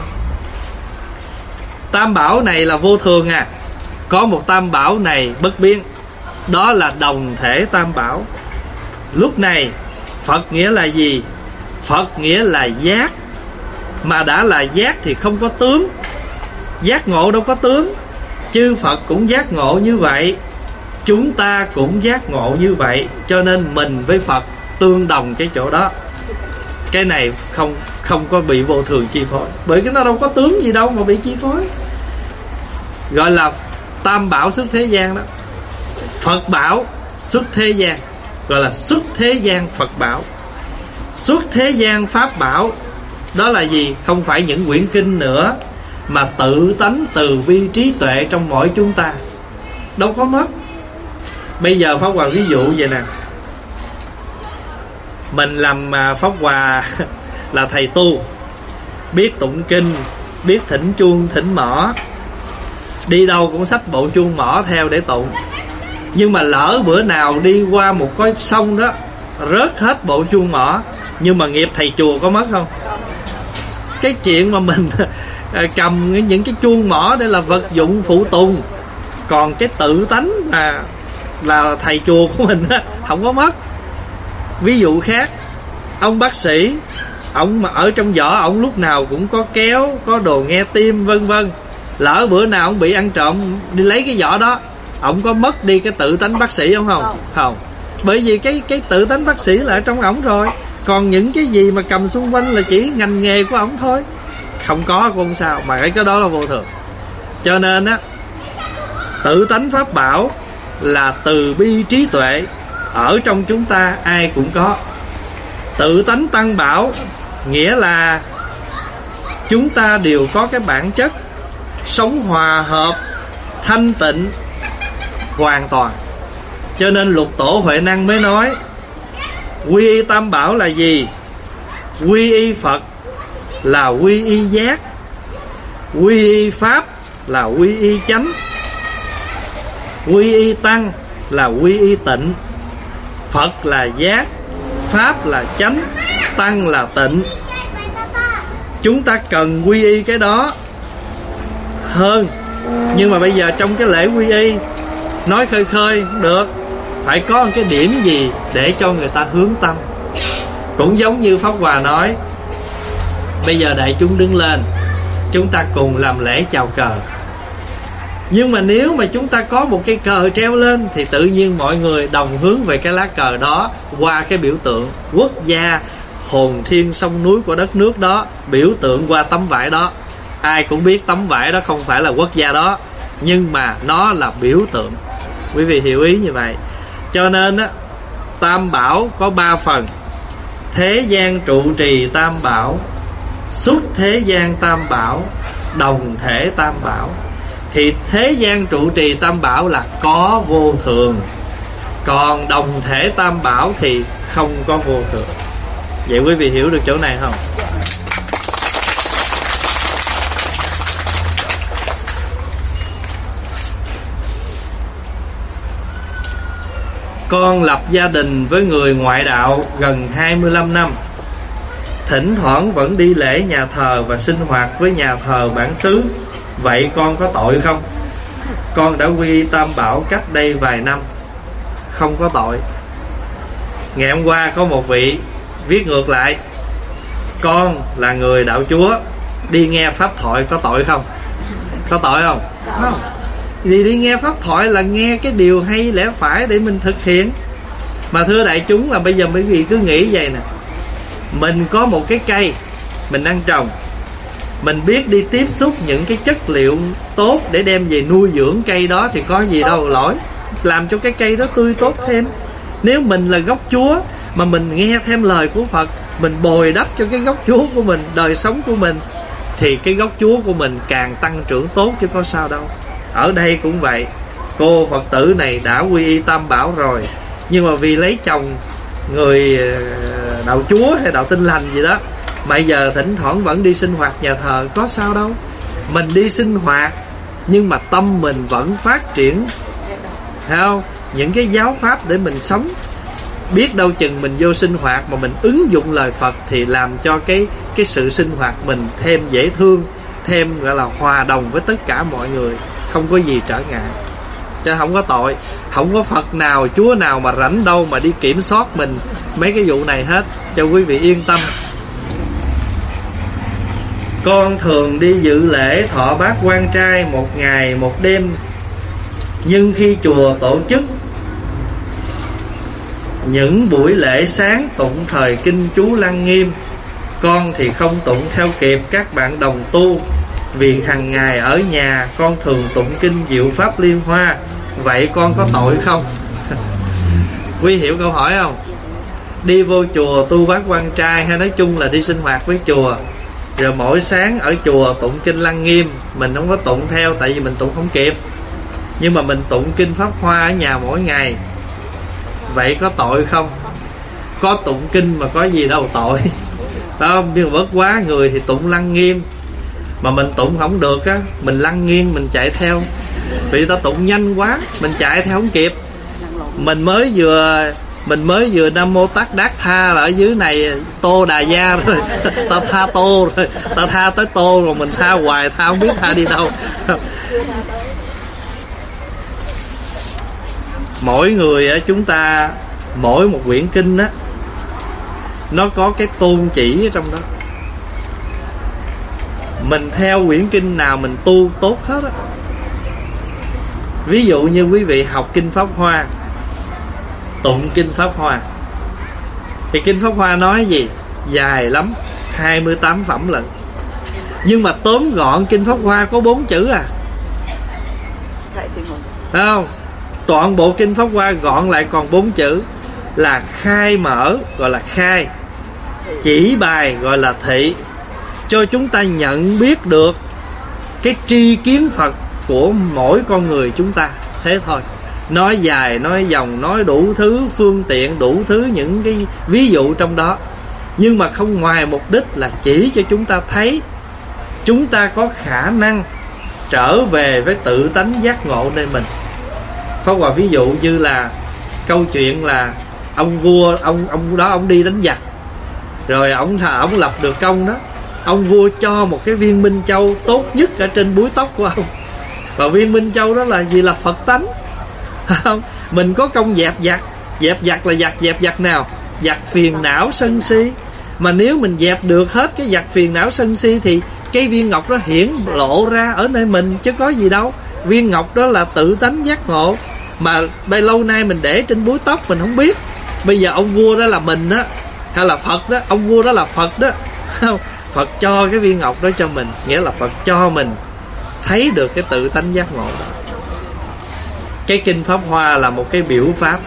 Tam bảo này là vô thường à. Có một tam bảo này bất biến, đó là đồng thể tam bảo. Lúc này Phật nghĩa là gì? Phật nghĩa là giác. Mà đã là giác thì không có tướng. Giác ngộ đâu có tướng. Chư Phật cũng giác ngộ như vậy, chúng ta cũng giác ngộ như vậy. Cho nên mình với Phật tương đồng cái chỗ đó. Cái này không có bị vô thường chi phối, bởi cái nó đâu có tướng gì đâu mà bị chi phối. Gọi là tam bảo xuất thế gian đó. Phật bảo xuất thế gian, gọi là xuất thế gian Phật bảo. Xuất thế gian Pháp bảo, đó là gì? Không phải những quyển kinh nữa, mà tự tánh từ bi trí tuệ trong mỗi chúng ta, đâu có mất. Bây giờ Pháp Hòa ví dụ vậy nè. Mình làm Pháp Hòa là thầy tu, biết tụng kinh, biết thỉnh chuông thỉnh mõ, đi đâu cũng xách bộ chuông mõ theo để tụng. Nhưng mà lỡ bữa nào đi qua một cái sông đó, rớt hết bộ chuông mõ, nhưng mà nghiệp thầy chùa có mất không? Cái chuyện mà mình cầm những cái chuông mõ để là vật dụng phụ tùng, còn cái tự tánh mà là thầy chùa của mình không có mất. Ví dụ khác, ông bác sĩ, ông mà ở trong giỏ ông lúc nào cũng có kéo, có đồ nghe tim vân vân. Lỡ bữa nào ông bị ăn trộm đi lấy cái giỏ đó, ông có mất đi cái tự tánh bác sĩ không? Không. Bởi vì cái tự tánh bác sĩ là ở trong ổng rồi. Còn những cái gì mà cầm xung quanh là chỉ ngành nghề của ổng thôi. Không có cũng không sao, mà cái đó là vô thường. Cho nên á, tự tánh Pháp bảo là từ bi trí tuệ, ở trong chúng ta ai cũng có. Tự tánh Tăng bảo nghĩa là chúng ta đều có cái bản chất sống hòa hợp, thanh tịnh hoàn toàn. Cho nên Lục Tổ Huệ Năng mới nói quy y tam bảo là gì? Quy y Phật là quy y giác, quy y Pháp là quy y chánh, quy y Tăng là quy y tịnh. Phật là giác, Pháp là chánh, Tăng là tịnh. Chúng ta cần quy y cái đó hơn. Nhưng mà bây giờ trong cái lễ quy y nói khơi khơi không được, phải có một cái điểm gì để cho người ta hướng tâm. Cũng giống như Pháp Hòa nói, bây giờ đại chúng đứng lên, chúng ta cùng làm lễ chào cờ. Nhưng mà nếu mà chúng ta có một cái cờ treo lên thì tự nhiên mọi người đồng hướng về cái lá cờ đó qua cái biểu tượng quốc gia, hồn thiên sông núi của đất nước đó, biểu tượng qua tấm vải đó. Ai cũng biết tấm vải đó không phải là quốc gia đó, nhưng mà nó là biểu tượng. Quý vị hiểu ý như vậy. Cho nên á, tam bảo có 3 phần: thế gian trụ trì tam bảo, xuất thế gian tam bảo, đồng thể tam bảo. Thì thế gian trụ trì tam bảo là có vô thường, còn đồng thể tam bảo thì không có vô thường. Vậy quý vị hiểu được chỗ này không? Con lập gia đình với người ngoại đạo gần 25 năm. Thỉnh thoảng vẫn đi lễ nhà thờ và sinh hoạt với nhà thờ bản xứ. Vậy con có tội không? Con đã quy tam bảo cách đây vài năm. Không có tội. Ngày hôm qua có một vị viết ngược lại: con là người đạo Chúa, đi nghe pháp thoại có tội không? Có tội không? Không. Vì đi nghe pháp thoại là nghe cái điều hay lẽ phải để mình thực hiện. Mà thưa đại chúng, là bây giờ mấy vị cứ nghĩ vậy nè, mình có một cái cây mình đang trồng, mình biết đi tiếp xúc những cái chất liệu tốt để đem về nuôi dưỡng cây đó thì có gì đâu lỗi, làm cho cái cây đó tươi tốt thêm. Nếu mình là gốc Chúa mà mình nghe thêm lời của Phật, mình bồi đắp cho cái gốc Chúa của mình, đời sống của mình, thì cái gốc Chúa của mình càng tăng trưởng tốt chứ có sao đâu. Ở đây cũng vậy, cô Phật tử này đã quy y tam bảo rồi, nhưng mà vì lấy chồng người đạo Chúa hay đạo Tin Lành gì đó, mà giờ thỉnh thoảng vẫn đi sinh hoạt nhà thờ, có sao đâu. Mình đi sinh hoạt nhưng mà tâm mình vẫn phát triển, thấy không? Những cái giáo pháp để mình sống. Biết đâu chừng mình vô sinh hoạt mà mình ứng dụng lời Phật thì làm cho cái sự sinh hoạt mình thêm dễ thương, thêm gọi là hòa đồng với tất cả mọi người, không có gì trở ngại, chứ không có tội. Không có Phật nào, Chúa nào mà rảnh đâu mà đi kiểm soát mình mấy cái vụ này hết, cho quý vị yên tâm. Con thường đi dự lễ thọ bát quan trai 1 ngày 1 đêm, nhưng khi chùa tổ chức những buổi lễ sáng tụng thời kinh chú Lăng Nghiêm, con thì không tụng theo kịp các bạn đồng tu, vì hàng ngày ở nhà con thường tụng kinh Diệu Pháp Liên Hoa. Vậy con có tội không? Quý hiểu câu hỏi không? Đi vô chùa tu bát quan trai, hay nói chung là đi sinh hoạt với chùa, rồi mỗi sáng ở chùa tụng kinh Lăng Nghiêm, mình không có tụng theo tại vì mình tụng không kịp, nhưng mà mình tụng kinh Pháp Hoa ở nhà mỗi ngày. Vậy có tội không? Có tụng kinh mà có gì đâu tội. Đó, nhưng mà bất quá người thì tụng Lăng Nghiêm, mà mình tụng không được á, mình lăn nghiêng mình chạy theo, vì ta tụng nhanh quá mình chạy theo không kịp. Mình mới vừa Nam Mô Tát Đát Tha là ở dưới này Tô Đà Gia rồi ta tha Tô rồi, ta tha tới Tô rồi, mình tha hoài, tha không biết tha đi đâu. Mỗi người ở chúng ta, mỗi một quyển kinh á, nó có cái tôn chỉ ở trong đó. Mình theo quyển kinh nào mình tu tốt hết á. Ví dụ như quý vị học kinh Pháp Hoa, tụng kinh Pháp Hoa, thì kinh Pháp Hoa nói gì? Dài lắm, 28 phẩm lận. Nhưng mà tóm gọn kinh Pháp Hoa có 4 chữ à, phải không? Toàn bộ kinh Pháp Hoa gọn lại còn 4 chữ, là khai mở gọi là khai, chỉ bài gọi là thị, cho chúng ta nhận biết được cái tri kiến Phật của mỗi con người chúng ta. Thế thôi. Nói dài, nói dòng, nói đủ thứ phương tiện, đủ thứ những cái ví dụ trong đó, nhưng mà không ngoài mục đích là chỉ cho chúng ta thấy chúng ta có khả năng trở về với tự tánh giác ngộ nơi mình. Pháp Hòa ví dụ như là câu chuyện là ông vua, ông đó ông đi đánh giặc, rồi ông lập được công đó. Ông vua cho một cái viên minh châu tốt nhất ở trên búi tóc của ông, và viên minh châu đó là gì? Là Phật tánh. Không? Mình có công dẹp giặc. Dẹp giặc là dẹp giặc nào? Giặc phiền não sân si. Mà nếu mình dẹp được hết cái giặc phiền não sân si thì cái viên ngọc đó hiển lộ ra ở nơi mình, chứ có gì đâu. Viên ngọc đó là tự tánh giác ngộ, mà bây lâu nay mình để trên búi tóc mình không biết. Bây giờ ông vua đó là mình đó, hay là Phật đó? Ông vua đó là Phật đó. Không? Phật cho cái viên ngọc đó cho mình, nghĩa là Phật cho mình thấy được cái tự tánh giác ngộ đó. Cái kinh Pháp Hoa là một cái biểu pháp.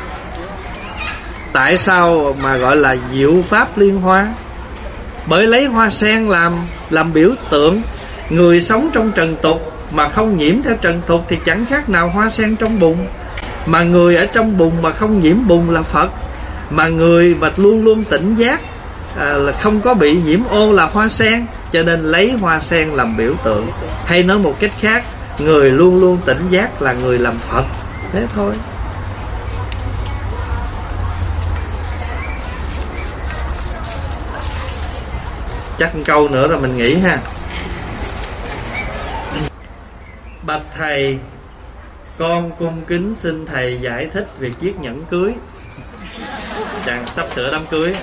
Tại sao mà gọi là diệu pháp liên hoa? Bởi lấy hoa sen làm biểu tượng. Người sống trong trần tục mà không nhiễm theo trần tục thì chẳng khác nào hoa sen trong bùn. Mà người ở trong bùn mà không nhiễm bùn là Phật. Mà người mà luôn luôn tỉnh giác, là không có bị nhiễm ô là hoa sen. Cho nên lấy hoa sen làm biểu tượng. Hay nói một cách khác, người luôn luôn tỉnh giác là người làm Phật. Thế thôi. Chắc một câu nữa rồi mình nghỉ ha. Bạch thầy, con cung kính xin thầy giải thích việc chiết nhẫn cưới. Chàng sắp sửa đám cưới.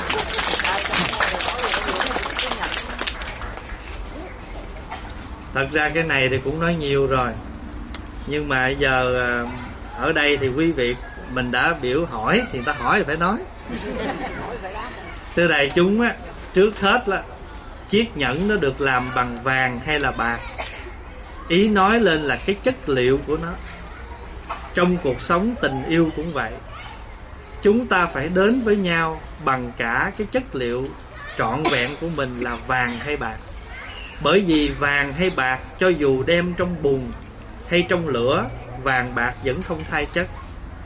Thật ra cái này thì cũng nói nhiều rồi, nhưng mà giờ ở đây thì quý vị mình đã biểu hỏi thì người ta hỏi thì phải nói. Thưa đại chúng á, trước hết là chiết nhẫn nó được làm bằng vàng hay là bạc? Ý nói lên là cái chất liệu của nó. Trong cuộc sống tình yêu cũng vậy. Chúng ta phải đến với nhau bằng cả cái chất liệu trọn vẹn của mình là vàng hay bạc. Bởi vì vàng hay bạc cho dù đem trong bùn hay trong lửa, vàng bạc vẫn không thay chất.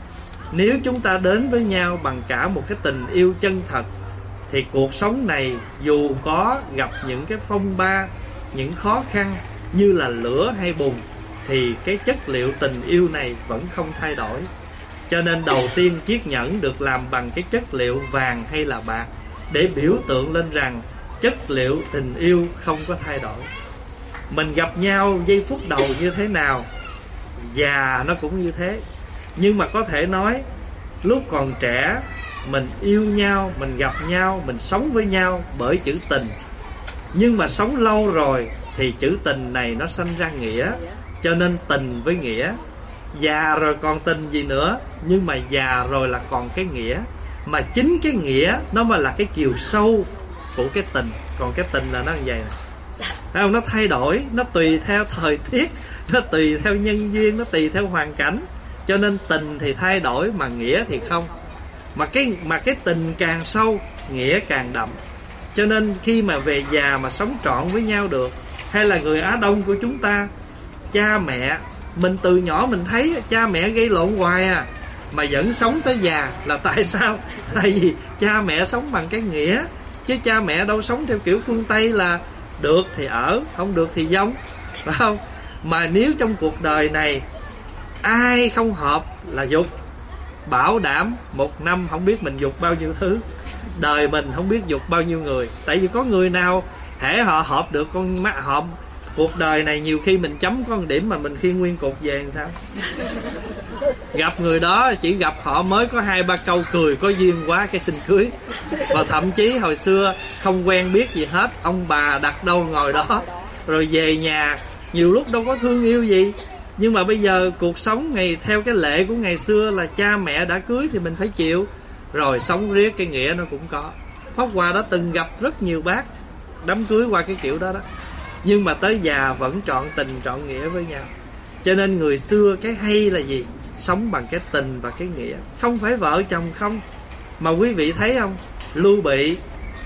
Nếu chúng ta đến với nhau bằng cả một cái tình yêu chân thật, thì cuộc sống này dù có gặp những cái phong ba, những khó khăn như là lửa hay bùn, thì cái chất liệu tình yêu này vẫn không thay đổi. Cho nên đầu tiên chiếc nhẫn được làm bằng cái chất liệu vàng hay là bạc, để biểu tượng lên rằng chất liệu tình yêu không có thay đổi. Mình gặp nhau giây phút đầu như thế nào, già nó cũng như thế. Nhưng mà có thể nói lúc còn trẻ mình yêu nhau, mình gặp nhau, mình sống với nhau bởi chữ tình. Nhưng mà sống lâu rồi thì chữ tình này nó sanh ra nghĩa. Cho nên tình với nghĩa. Già rồi còn tình gì nữa, nhưng mà già rồi là còn cái nghĩa. Mà chính cái nghĩa nó mới là cái chiều sâu của cái tình. Còn cái tình là nó như vậy nè, thấy không? Nó thay đổi, nó tùy theo thời tiết, nó tùy theo nhân duyên, nó tùy theo hoàn cảnh. Cho nên tình thì thay đổi mà nghĩa thì không. Mà cái tình càng sâu, nghĩa càng đậm. Cho nên khi mà về già mà sống trọn với nhau được, hay là người Á Đông của chúng ta, cha mẹ mình từ nhỏ mình thấy cha mẹ gây lộn hoài à, mà vẫn sống tới già là tại sao? Tại vì cha mẹ sống bằng cái nghĩa, chứ cha mẹ đâu sống theo kiểu phương Tây là được thì ở, không được thì vong, phải không? Mà nếu trong cuộc đời này ai không hợp là dục, bảo đảm một năm không biết mình dục bao nhiêu thứ, đời mình không biết dục bao nhiêu người. Tại vì có người nào hễ họ hợp được con mắt hợp, cuộc đời này nhiều khi mình chấm có một điểm mà mình khiêng nguyên cục về làm sao? Gặp người đó chỉ gặp họ mới có 2-3 câu cười có duyên quá cái xin cưới. Và thậm chí hồi xưa không quen biết gì hết, ông bà đặt đâu ngồi đó, rồi về nhà nhiều lúc đâu có thương yêu gì. Nhưng mà bây giờ cuộc sống ngày theo cái lệ của ngày xưa là cha mẹ đã cưới thì mình phải chịu. Rồi sống riết cái nghĩa nó cũng có. Pháp Hòa đã từng gặp rất nhiều bác đám cưới qua cái kiểu đó đó, nhưng mà tới già vẫn trọn tình trọn nghĩa với nhau. Cho nên người xưa cái hay là gì? Sống bằng cái tình và cái nghĩa. Không phải vợ chồng không. Mà quý vị thấy không, Lưu Bị,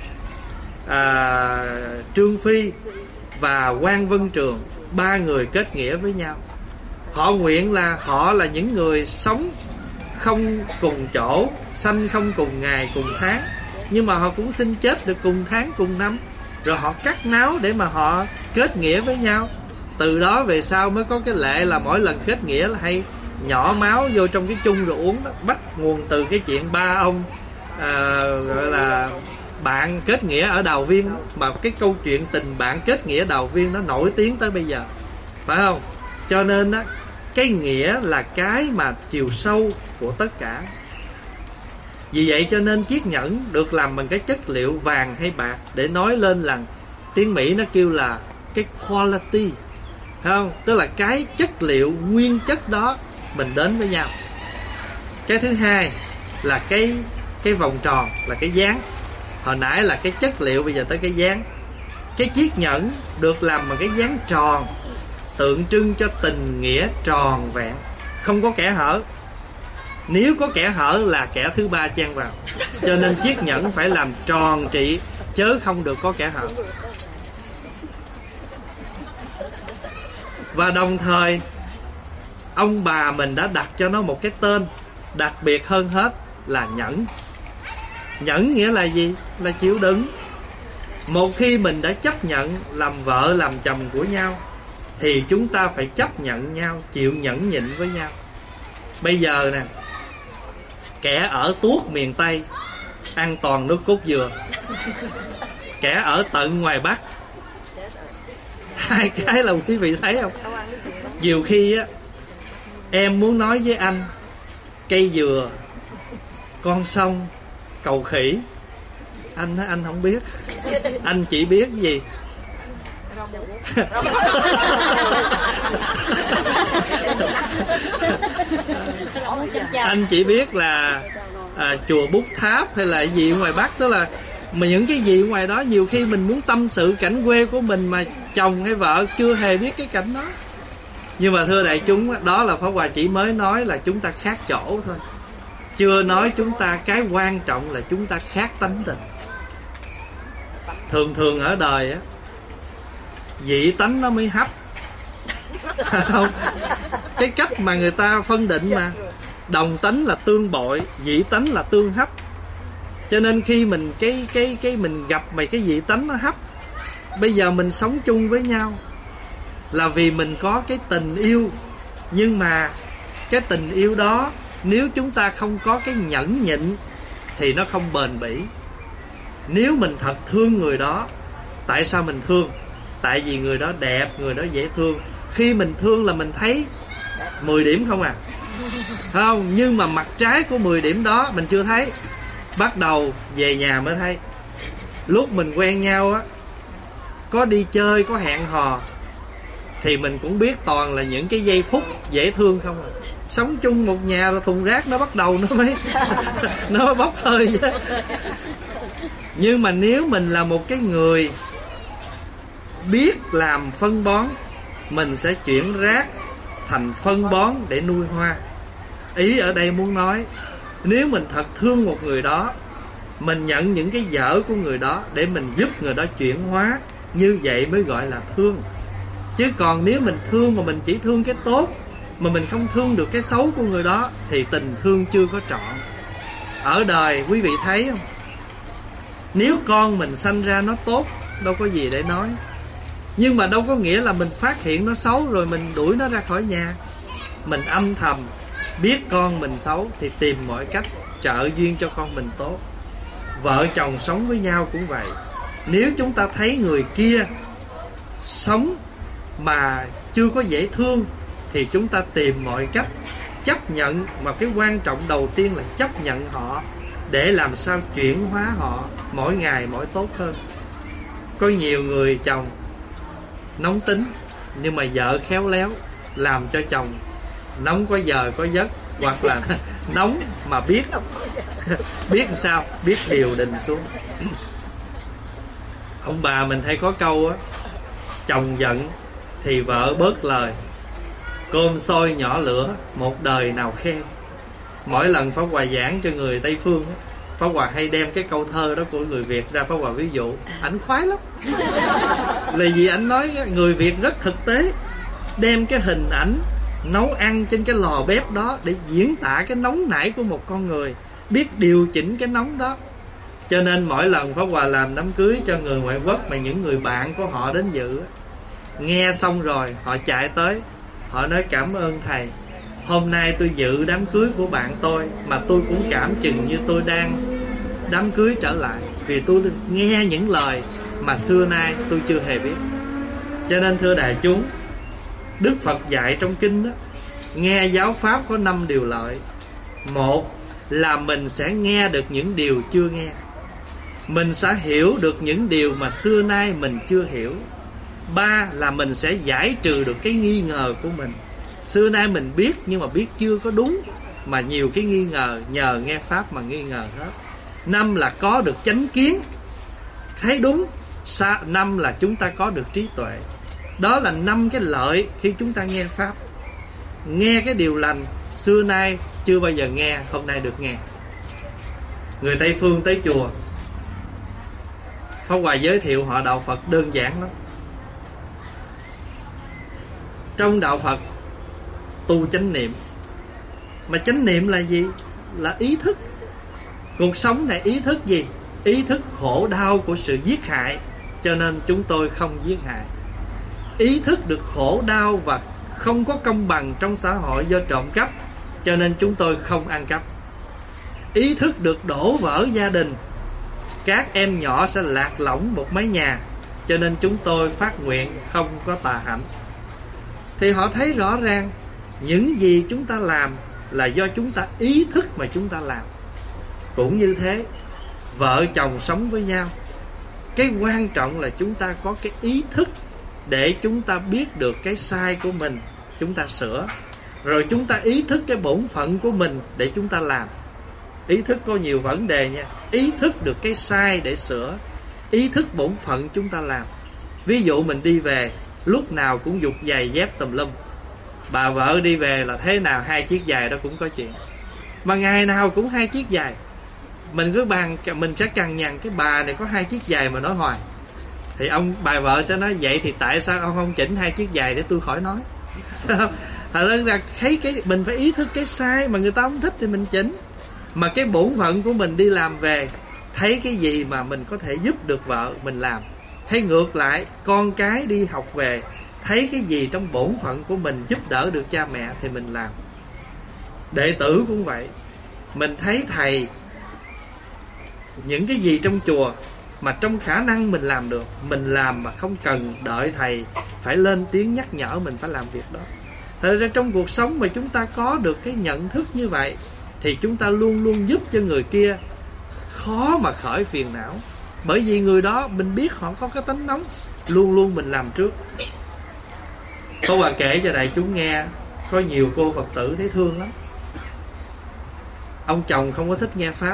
Trương Phi và Quan Vân Trường, 3 người kết nghĩa với nhau. Họ nguyện là họ là những người sống không cùng chỗ, sanh không cùng ngày cùng tháng, nhưng mà họ cũng xin chết được cùng tháng cùng năm. Rồi họ cắt náo để mà họ kết nghĩa với nhau. Từ đó về sau mới có cái lệ là mỗi lần kết nghĩa là hay nhỏ máu vô trong cái chung rồi uống đó. Bắt nguồn từ cái chuyện 3 ông gọi là bạn kết nghĩa ở Đào Viên đó. Mà cái câu chuyện tình bạn kết nghĩa Đào Viên nó nổi tiếng tới bây giờ, phải không? Cho nên á, cái nghĩa là cái mà chiều sâu của tất cả. Vì vậy cho nên chiếc nhẫn được làm bằng cái chất liệu vàng hay bạc, để nói lên là tiếng Mỹ nó kêu là cái quality, phải không? Tức là cái chất liệu nguyên chất đó mình đến với nhau. Cái thứ hai là cái vòng tròn, là cái dáng. Hồi nãy là cái chất liệu, bây giờ tới cái dáng. Cái chiếc nhẫn được làm bằng cái dáng tròn, tượng trưng cho tình nghĩa tròn vẹn, không có kẽ hở. Nếu có kẽ hở là kẻ thứ ba chen vào. Cho nên chiếc nhẫn phải làm tròn trị, chớ không được có kẽ hở. Và đồng thời ông bà mình đã đặt cho nó một cái tên đặc biệt hơn hết là nhẫn. Nhẫn nghĩa là gì? Là chịu đựng. Một khi mình đã chấp nhận làm vợ làm chồng của nhau thì chúng ta phải chấp nhận nhau, chịu nhẫn nhịn với nhau. Bây giờ nè, kẻ ở tuốt miền Tây ăn toàn nước cốt dừa, kẻ ở tận ngoài Bắc. Hai cái là quý vị thấy không? Nhiều khi á, em muốn nói với anh cây dừa, con sông, cầu khỉ, anh nói anh không biết. Anh chỉ biết cái gì? Anh chỉ biết là chùa Bút Tháp hay là gì ngoài Bắc. Tức là mà những cái gì ngoài đó nhiều khi mình muốn tâm sự cảnh quê của mình mà chồng hay vợ chưa hề biết cái cảnh đó. Nhưng mà thưa đại chúng, đó là Pháp Hòa chỉ mới nói là chúng ta khác chỗ thôi, chưa nói chúng ta cái quan trọng là chúng ta khác tánh tình. Thường thường ở đời á, dị tánh nó mới hấp, không? Cái cách mà người ta phân định mà Đồng tánh là tương bội, dị tánh là tương hấp. Cho nên khi mình mình gặp mày cái dị tánh nó hấp, bây giờ mình sống chung với nhau là vì mình có cái tình yêu. Nhưng mà cái tình yêu đó nếu chúng ta không có cái nhẫn nhịn thì nó không bền bỉ. Nếu mình thật thương người đó, tại sao mình thương? Tại vì người đó đẹp, người đó dễ thương. Khi mình thương là mình thấy 10 điểm không à? Không, nhưng mà mặt trái của 10 điểm đó mình chưa thấy. Bắt đầu về nhà mới thấy. Lúc mình quen nhau á, có đi chơi, có hẹn hò, thì mình cũng biết toàn là những cái giây phút dễ thương không à. Sống chung một nhà rồi thùng rác nó bắt đầu nó mới nó mới bốc hơi chứ. Nhưng mà nếu mình là một cái người biết làm phân bón, mình sẽ chuyển rác thành phân bón để nuôi hoa. Ý ở đây muốn nói, nếu mình thật thương một người đó, mình nhận những cái dở của người đó để mình giúp người đó chuyển hóa, như vậy mới gọi là thương. Chứ còn nếu mình thương mà mình chỉ thương cái tốt, mà mình không thương được cái xấu của người đó, thì tình thương chưa có trọn. Ở đời quý vị thấy không, nếu con mình sanh ra nó tốt, đâu có gì để nói. Nhưng mà đâu có nghĩa là mình phát hiện nó xấu rồi mình đuổi nó ra khỏi nhà. Mình âm thầm biết con mình xấu thì tìm mọi cách trợ duyên cho con mình tốt. Vợ chồng sống với nhau cũng vậy. Nếu chúng ta thấy người kia sống mà chưa có dễ thương thì chúng ta tìm mọi cách chấp nhận. Mà cái quan trọng đầu tiên là chấp nhận họ, để làm sao chuyển hóa họ mỗi ngày mỗi tốt hơn. Có nhiều người chồng nóng tính, nhưng mà vợ khéo léo làm cho chồng nóng có giờ có giấc, hoặc là nóng mà biết biết làm sao, biết điều đình xuống. Ông bà mình hay có câu á, chồng giận thì vợ bớt lời, cơm sôi nhỏ lửa, một đời nào khen. Mỗi lần Pháp Hòa giảng cho người Tây Phương á, Pháp Hòa hay đem cái câu thơ đó của người Việt ra Pháp Hòa ví dụ. Ảnh khoái lắm. Là vì ảnh nói người Việt rất thực tế, đem cái hình ảnh nấu ăn trên cái lò bếp đó để diễn tả cái nóng nảy của một con người, biết điều chỉnh cái nóng đó. Cho nên mỗi lần Pháp Hòa làm đám cưới cho người ngoại quốc mà những người bạn của họ đến dự, nghe xong rồi họ chạy tới, họ nói cảm ơn thầy, hôm nay tôi dự đám cưới của bạn tôi mà tôi cũng cảm chừng như tôi đang đám cưới trở lại, vì tôi nghe những lời mà xưa nay tôi chưa hề biết. Cho nên thưa đại chúng, Đức Phật dạy trong kinh đó, nghe giáo pháp có 5 điều lợi. Một là mình sẽ nghe được những điều chưa nghe, mình sẽ hiểu được những điều mà xưa nay mình chưa hiểu. Ba là mình sẽ giải trừ được cái nghi ngờ của mình. Xưa nay mình biết nhưng mà biết chưa có đúng, mà nhiều cái nghi ngờ, nhờ nghe pháp mà nghi ngờ hết. 5 là có được chánh kiến, thấy đúng. 5 là chúng ta có được trí tuệ. Đó là 5 cái lợi khi chúng ta nghe pháp. Nghe cái điều lành xưa nay chưa bao giờ nghe, hôm nay được nghe. Người Tây Phương tới chùa, Pháp Hòa giới thiệu họ đạo Phật đơn giản lắm. Trong đạo Phật tu chánh niệm. Mà chánh niệm là gì? Là ý thức. Cuộc sống này ý thức gì? Ý thức khổ đau của sự giết hại, cho nên chúng tôi không giết hại. Ý thức được khổ đau và không có công bằng trong xã hội do trộm cắp, cho nên chúng tôi không ăn cắp. Ý thức được đổ vỡ gia đình, các em nhỏ sẽ lạc lõng một mái nhà, cho nên chúng tôi phát nguyện không có tà hạnh. Thì họ thấy rõ ràng những gì chúng ta làm là do chúng ta ý thức mà chúng ta làm. Cũng như thế, vợ chồng sống với nhau, cái quan trọng là chúng ta có cái ý thức để chúng ta biết được cái sai của mình, chúng ta sửa. Rồi chúng ta ý thức cái bổn phận của mình để chúng ta làm. Ý thức có nhiều vấn đề nha. Ý thức được cái sai để sửa, ý thức bổn phận chúng ta làm. Ví dụ mình đi về, lúc nào cũng giục giày dép tùm lum. Bà vợ đi về là thế nào 2 chiếc giày đó cũng có chuyện. Mà ngày nào cũng 2 chiếc giày. Mình cứ mình sẽ cằn nhằn cái bà này có 2 chiếc giày mà nói hoài. Thì bà vợ sẽ nói vậy thì tại sao ông không chỉnh 2 chiếc giày để tôi khỏi nói. Thật ra thấy cái mình phải ý thức cái sai, mà người ta không thích thì mình chỉnh. Mà cái bổn phận của mình đi làm về, thấy cái gì mà mình có thể giúp được vợ mình làm. Hay ngược lại, con cái đi học về, thấy cái gì trong bổn phận của mình giúp đỡ được cha mẹ thì mình làm. Đệ tử cũng vậy. Mình thấy thầy những cái gì trong chùa mà trong khả năng mình làm được, mình làm mà không cần đợi thầy phải lên tiếng nhắc nhở mình phải làm việc đó. Thật ra trong cuộc sống mà chúng ta có được cái nhận thức như vậy thì chúng ta luôn luôn giúp cho người kia khó mà khởi phiền não. Bởi vì người đó mình biết họ có cái tánh nóng, luôn luôn mình làm trước. Có Hòa kể cho đại chúng nghe, có nhiều cô Phật tử thấy thương lắm. Ông chồng không có thích nghe Pháp,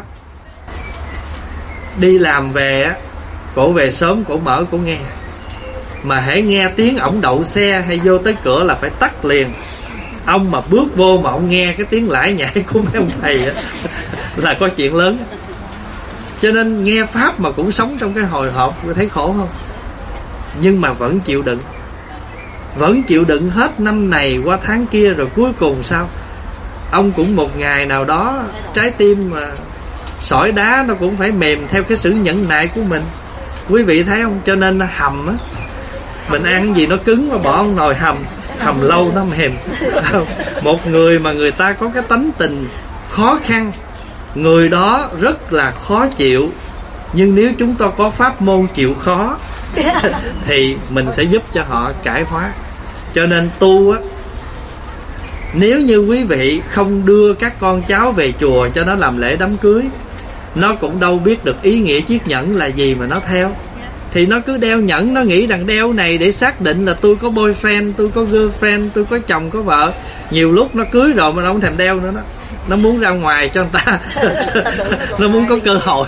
đi làm về á, cổ về sớm, cổ mở cổ nghe. Mà hãy nghe tiếng ổng đậu xe hay vô tới cửa là phải tắt liền. Ông mà bước vô mà ông nghe cái tiếng lải nhải của mấy ông thầy á, là có chuyện lớn. Cho nên nghe Pháp mà cũng sống trong cái hồi hộp, thấy khổ không? Nhưng mà vẫn chịu đựng. Vẫn chịu đựng hết năm này qua tháng kia, rồi cuối cùng sao? Ông cũng một ngày nào đó trái tim mà sỏi đá nó cũng phải mềm theo cái sự nhẫn nại của mình. Quý vị thấy không? Cho nên nó hầm á, mình ăn cái gì nó cứng mà bỏ ông nồi hầm lâu nó mềm. Một người mà người ta có cái tánh tình khó khăn, người đó rất là khó chịu. Nhưng nếu chúng ta có pháp môn chịu khó thì mình sẽ giúp cho họ cải hóa. Cho nên tu á, nếu như quý vị không đưa các con cháu về chùa cho nó làm lễ đám cưới, nó cũng đâu biết được ý nghĩa chiếc nhẫn là gì mà nó theo. Thì nó cứ đeo nhẫn, nó nghĩ rằng đeo này để xác định là tôi có boyfriend, tôi có girlfriend, tôi có chồng có vợ. Nhiều lúc nó cưới rồi mà nó không thèm đeo nữa đó. Nó muốn ra ngoài cho người ta nó muốn có cơ hội.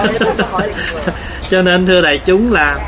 Cho nên thưa đại chúng là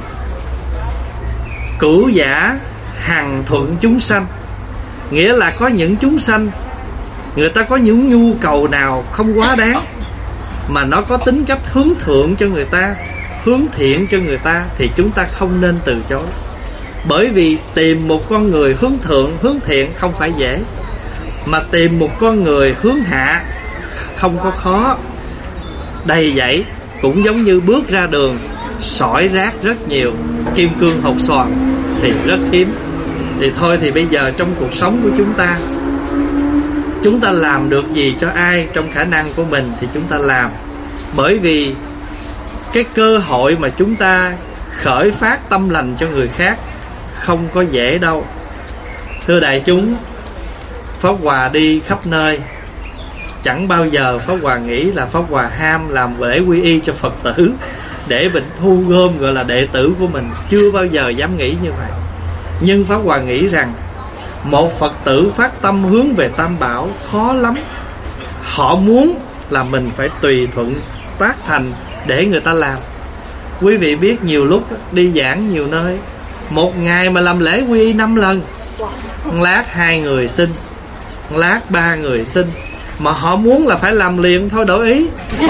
cửu giả hằng thuận chúng sanh. Nghĩa là có những chúng sanh, người ta có những nhu cầu nào không quá đáng, mà nó có tính cách hướng thượng cho người ta, hướng thiện cho người ta, thì chúng ta không nên từ chối. Bởi vì tìm một con người hướng thượng, hướng thiện không phải dễ, mà tìm một con người hướng hạ không có khó. Đầy dẫy, cũng giống như bước ra đường, sỏi rác rất nhiều, kim cương hột xoàn thì rất hiếm. Thì thôi thì bây giờ trong cuộc sống của chúng ta làm được gì cho ai trong khả năng của mình thì chúng ta làm. Bởi vì cái cơ hội mà chúng ta khởi phát tâm lành cho người khác không có dễ đâu. Thưa đại chúng, Pháp Hòa đi khắp nơi, chẳng bao giờ Pháp Hòa nghĩ là Pháp Hòa ham làm lễ quy y cho Phật tử để mình thu gom gọi là đệ tử của mình. Chưa bao giờ dám nghĩ như vậy. Nhưng Pháp Hòa nghĩ rằng một Phật tử phát tâm hướng về Tam Bảo khó lắm. Họ muốn là mình phải tùy thuận tác thành để người ta làm. Quý vị biết nhiều lúc đi giảng nhiều nơi, một ngày mà làm lễ quy y 5 lần, lát 2 người xin, lát 3 người xin, mà họ muốn là phải làm liền thôi, đổi ý.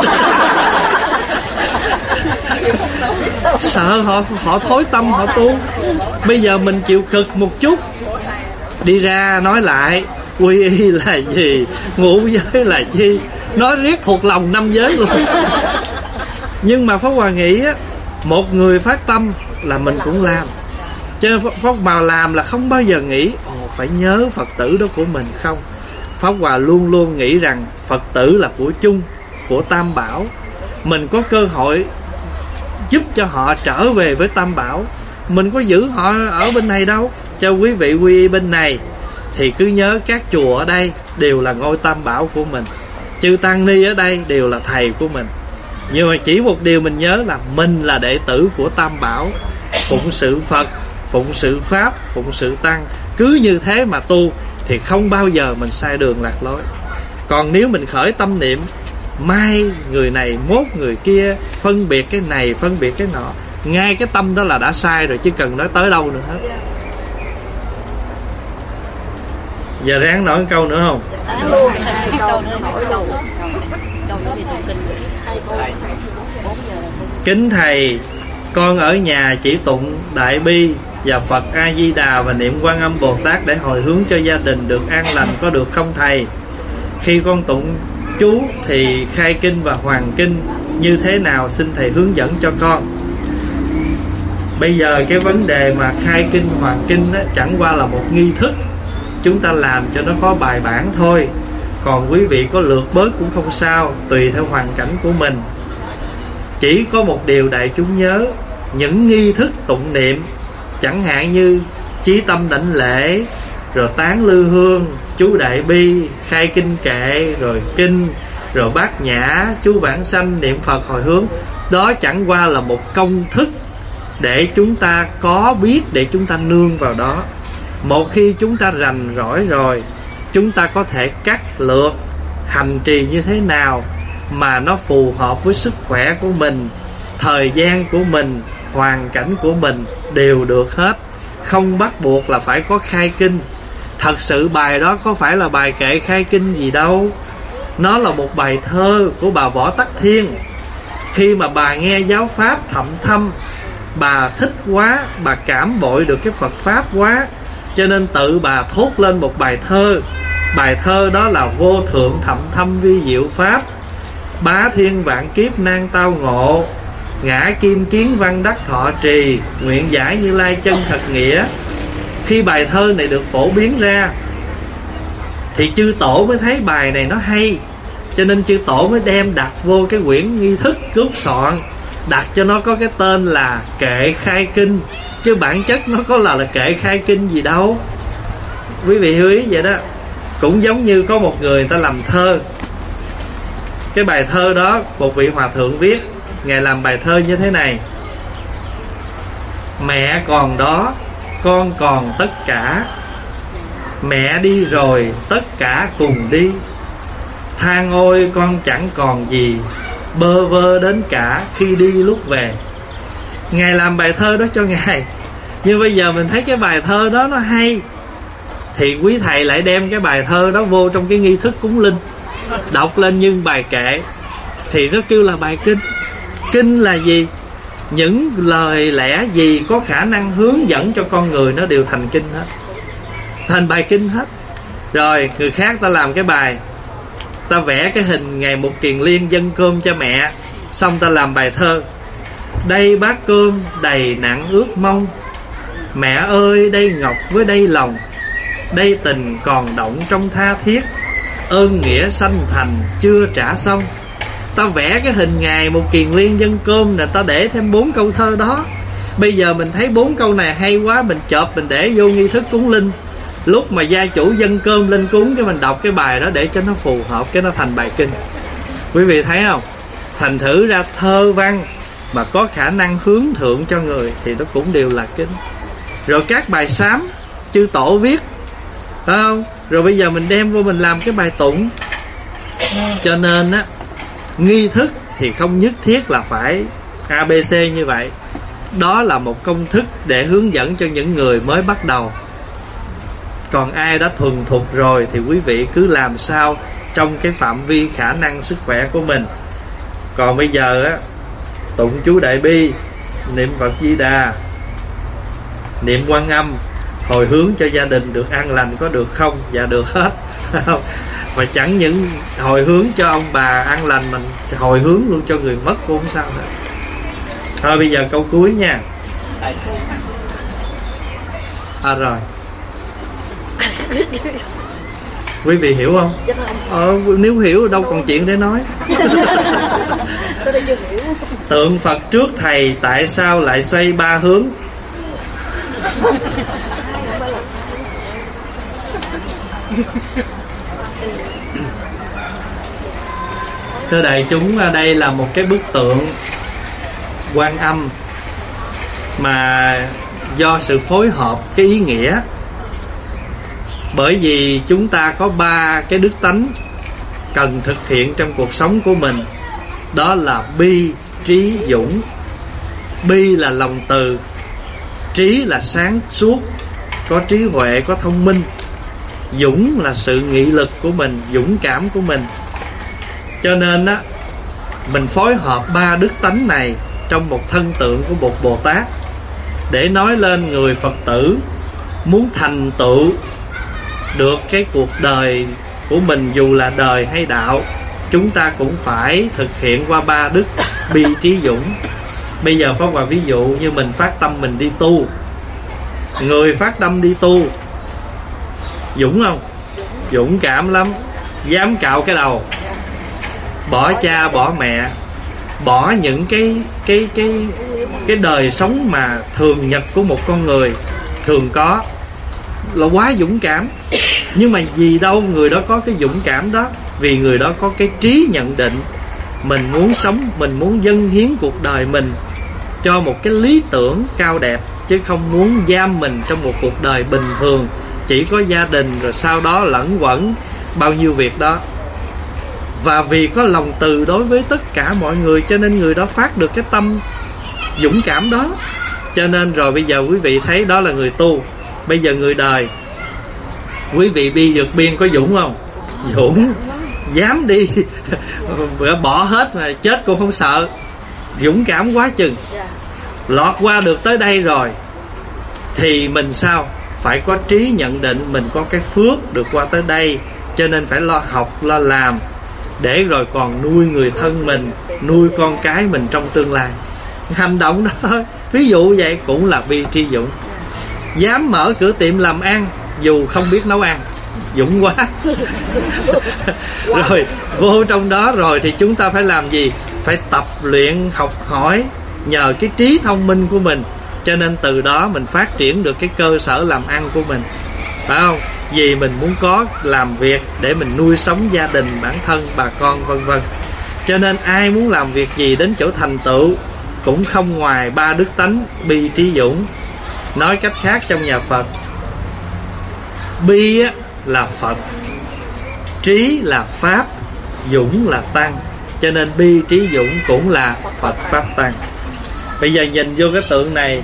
Sợ họ thối tâm, họ tu. Bây giờ mình chịu cực một chút, đi ra nói lại quy y là gì, ngũ giới là chi, nói riết thuộc lòng 5 giới luôn. Nhưng mà Pháp Hòa nghĩ á, một người phát tâm là mình cũng làm. Cho nên Pháp Hòa làm là không bao giờ nghĩ phải nhớ Phật tử đó của mình không. Pháp Hòa luôn luôn nghĩ rằng Phật tử là của chung, của Tam Bảo. Mình có cơ hội giúp cho họ trở về với Tam Bảo. Mình có giữ họ ở bên này đâu. Cho quý vị quy y bên này thì cứ nhớ các chùa ở đây đều là ngôi Tam Bảo của mình, chư Tăng Ni ở đây đều là thầy của mình. Nhưng mà chỉ một điều mình nhớ là mình là đệ tử của Tam Bảo, phụng sự Phật, phụng sự Pháp, phụng sự Tăng. Cứ như thế mà tu thì không bao giờ mình sai đường lạc lối. Còn nếu mình khởi tâm niệm mai người này mốt người kia, phân biệt cái này phân biệt cái nọ, ngay cái tâm đó là đã sai rồi, chứ cần nói tới đâu nữa hết. Giờ ráng nói một câu nữa không? Kính thầy, con ở nhà chỉ tụng Đại Bi và Phật A Di Đà và niệm Quan Âm Bồ Tát để hồi hướng cho gia đình được an lành, có được không thầy? Khi con tụng chú thì khai kinh và hoàn kinh như thế nào, xin thầy hướng dẫn cho con. Bây giờ cái vấn đề mà khai kinh hoàn kinh đó, chẳng qua là một nghi thức chúng ta làm cho nó có bài bản thôi. Còn quý vị có lược bớt cũng không sao, tùy theo hoàn cảnh của mình. Chỉ có một điều đại chúng nhớ, những nghi thức tụng niệm chẳng hạn như chí tâm đảnh lễ, rồi tán lư hương, chú đại bi, khai kinh kệ, rồi kinh, rồi bát nhã, chú vãng sanh, niệm Phật hồi hướng, đó chẳng qua là một công thức để chúng ta có biết, để chúng ta nương vào đó. Một khi chúng ta rành rỗi rồi, chúng ta có thể cắt lược hành trì như thế nào mà nó phù hợp với sức khỏe của mình, thời gian của mình, hoàn cảnh của mình đều được hết. Không bắt buộc là phải có khai kinh. Thật sự bài đó có phải là bài kệ khai kinh gì đâu. Nó là một bài thơ của bà Võ Tắc Thiên. Khi mà bà nghe giáo pháp thậm thâm, bà thích quá, bà cảm bội được cái Phật pháp quá, cho nên tự bà thốt lên một bài thơ. Bài thơ đó là vô thượng thậm thâm vi diệu pháp, bá thiên vạn kiếp nan tao ngộ, ngã kim kiến văn đắc thọ trì, nguyện giải Như Lai chân thật nghĩa. Khi bài thơ này được phổ biến ra thì chư tổ mới thấy bài này nó hay, cho nên chư tổ mới đem đặt vô cái quyển nghi thức cướp soạn, đặt cho nó có cái tên là kệ khai kinh. Chứ bản chất nó có là kệ khai kinh gì đâu. Quý vị lưu ý vậy đó. Cũng giống như có một người ta làm thơ. Cái bài thơ đó một vị hòa thượng viết. Ngài làm bài thơ như thế này: mẹ còn đó, con còn tất cả, mẹ đi rồi tất cả cùng đi, than ôi con chẳng còn gì, bơ vơ đến cả khi đi lúc về. Ngài làm bài thơ đó cho Ngài. Nhưng bây giờ mình thấy cái bài thơ đó nó hay, thì quý thầy lại đem cái bài thơ đó vô trong cái nghi thức cúng linh, đọc lên như bài kệ, thì nó kêu là bài kinh. Kinh là gì? Những lời lẽ gì có khả năng hướng dẫn cho con người nó đều thành kinh hết, thành bài kinh hết. Rồi người khác ta làm cái bài, ta vẽ cái hình ngày Một Kiền Liên dâng cơm cho mẹ, xong ta làm bài thơ: đây bát cơm đầy nặng ước mong, mẹ ơi đây ngọc với đây lòng, đây tình còn động trong tha thiết, ơn nghĩa sanh thành chưa trả xong. Ta vẽ cái hình ngày Một Kiền Liên dâng cơm là ta để thêm 4 câu thơ đó. Bây giờ mình thấy 4 câu này hay quá, mình chộp mình để vô nghi thức cúng linh. Lúc mà gia chủ dâng cơm lên cúng, cái mình đọc cái bài đó để cho nó phù hợp, cái nó thành bài kinh. Quý vị thấy không? Thành thử ra thơ văn mà có khả năng hướng thượng cho người thì nó cũng đều là kinh. Rồi các bài sám chư tổ viết, phải không? Rồi bây giờ mình đem vô mình làm cái bài tụng. Cho nên á, nghi thức thì không nhất thiết là phải ABC như vậy. Đó là một công thức để hướng dẫn cho những người mới bắt đầu. Còn ai đã thuần thục rồi thì quý vị cứ làm sao trong cái phạm vi khả năng sức khỏe của mình. Còn bây giờ á, tụng chú Đại Bi, niệm Phật Di Đà, niệm Quan Âm, hồi hướng cho gia đình được an lành, có được không? Dạ được hết. Mà chẳng những hồi hướng cho ông bà an lành, mình hồi hướng luôn cho người mất cũng không sao nữa. Thôi bây giờ câu cuối nha. Rồi quý vị hiểu không? Nếu hiểu đâu còn chuyện để nói. Tượng Phật trước thầy tại sao lại xoay 3 hướng? Thưa đại chúng, đây là một cái bức tượng Quan Âm mà do sự phối hợp cái ý nghĩa. Bởi vì chúng ta có 3 cái đức tánh cần thực hiện trong cuộc sống của mình. Đó là bi, trí, dũng. Bi là lòng từ, trí là sáng suốt, có trí huệ, có thông minh. Dũng là sự nghị lực của mình, dũng cảm của mình. Cho nên á, mình phối hợp 3 đức tánh này trong một thân tượng của một Bồ Tát để nói lên người Phật tử muốn thành tựu được cái cuộc đời của mình, dù là đời hay đạo, chúng ta cũng phải thực hiện qua 3 đức bi trí dũng. Bây giờ Pháp Hòa ví dụ như mình phát tâm mình đi tu. Người phát tâm đi tu dũng không? Dũng cảm lắm, dám cạo cái đầu, bỏ cha bỏ mẹ, bỏ những cái đời sống mà thường nhật của một con người thường có, là quá dũng cảm. Nhưng mà vì đâu người đó có cái dũng cảm đó? Vì người đó có cái trí nhận định mình muốn sống, mình muốn dâng hiến cuộc đời mình cho một cái lý tưởng cao đẹp, chứ không muốn giam mình trong một cuộc đời bình thường, chỉ có gia đình rồi sau đó lẫn quẩn bao nhiêu việc đó. Và vì có lòng từ đối với tất cả mọi người, cho nên người đó phát được cái tâm dũng cảm đó. Cho nên rồi bây giờ quý vị thấy đó là người tu. Bây giờ người đời, quý vị đi vượt biên có dũng không? Dũng, dám đi bỏ hết mà chết cũng không sợ, dũng cảm quá chừng. Lọt qua được tới đây rồi thì mình sao? Phải có trí nhận định mình có cái phước được qua tới đây, cho nên phải lo học, lo làm, để rồi còn nuôi người thân mình, nuôi con cái mình trong tương lai. Hành động đó thôi, ví dụ vậy cũng là bi tri dũng. Dám mở cửa tiệm làm ăn dù không biết nấu ăn, dũng quá. Rồi vô trong đó rồi thì chúng ta phải làm gì? Phải tập luyện học hỏi nhờ cái trí thông minh của mình, cho nên từ đó mình phát triển được cái cơ sở làm ăn của mình, phải không? Vì mình muốn có làm việc để mình nuôi sống gia đình, bản thân, bà con, vân vân. Cho nên ai muốn làm việc gì đến chỗ thành tựu cũng không ngoài 3 đức tánh bi trí dũng. Nói cách khác trong nhà Phật, bi là Phật, trí là Pháp, dũng là Tăng. Cho nên bi trí dũng cũng là Phật Pháp Tăng. Bây giờ nhìn vô cái tượng này,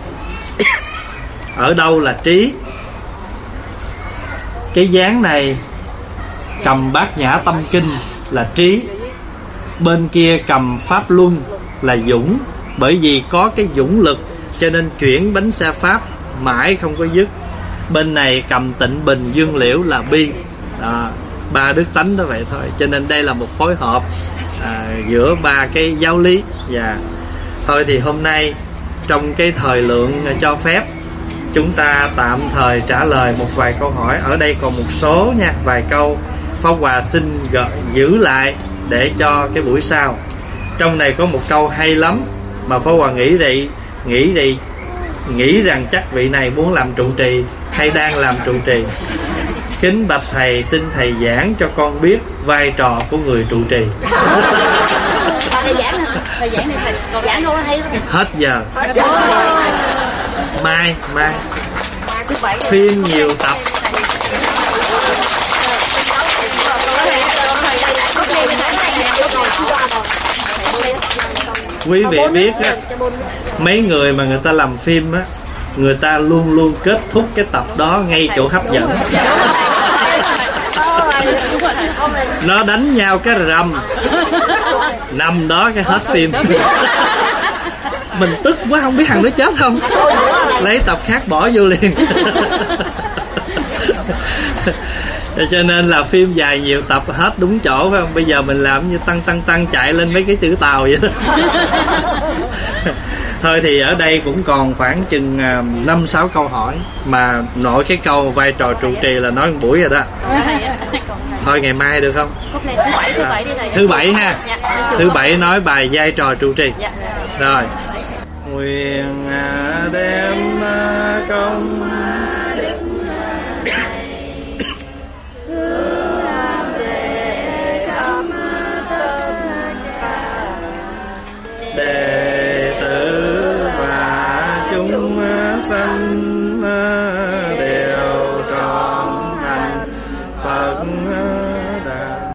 ở đâu là trí? Cái dáng này cầm Bát Nhã Tâm Kinh là trí, bên kia cầm Pháp Luân là dũng. Bởi vì có cái dũng lực cho nên chuyển bánh xe Pháp mãi không có dứt. Bên này cầm Tịnh Bình Dương Liễu là bi. 3 đức tánh đó vậy thôi. Cho nên đây là một phối hợp giữa 3 cái giáo lý. Và thôi thì hôm nay trong cái thời lượng cho phép, chúng ta tạm thời trả lời một vài câu hỏi. Ở đây còn một số nha, vài câu Pháp Hòa xin giữ lại để cho cái buổi sau. Trong này có một câu hay lắm mà Pháp Hòa nghĩ rằng chắc vị này muốn làm trụ trì hay đang làm trụ trì. Kính bạch thầy, xin thầy giảng cho con biết vai trò của người trụ trì. Hết giờ. Mai phiên nhiều tập. Quý vị biết á, mấy người mà người ta làm phim á, người ta luôn luôn kết thúc cái tập đó ngay chỗ hấp dẫn. Nó đánh nhau cái rầm, nằm đó cái hết phim. Mình tức quá không biết thằng nó chết không, lấy tập khác bỏ vô liền. Cho nên là phim dài nhiều tập hết đúng chỗ, phải không? Bây giờ mình làm như tăng chạy lên mấy cái chữ Tàu vậy đó. Thôi thì ở đây cũng còn khoảng chừng 5-6 câu hỏi. Mà nội cái câu vai trò trụ trì là nói một buổi rồi đó. Thôi ngày mai được không? Thứ bảy ha. Thứ bảy nói bài vai trò trụ trì. Rồi. Nguyện đem công đệ tử và chúng sanh đều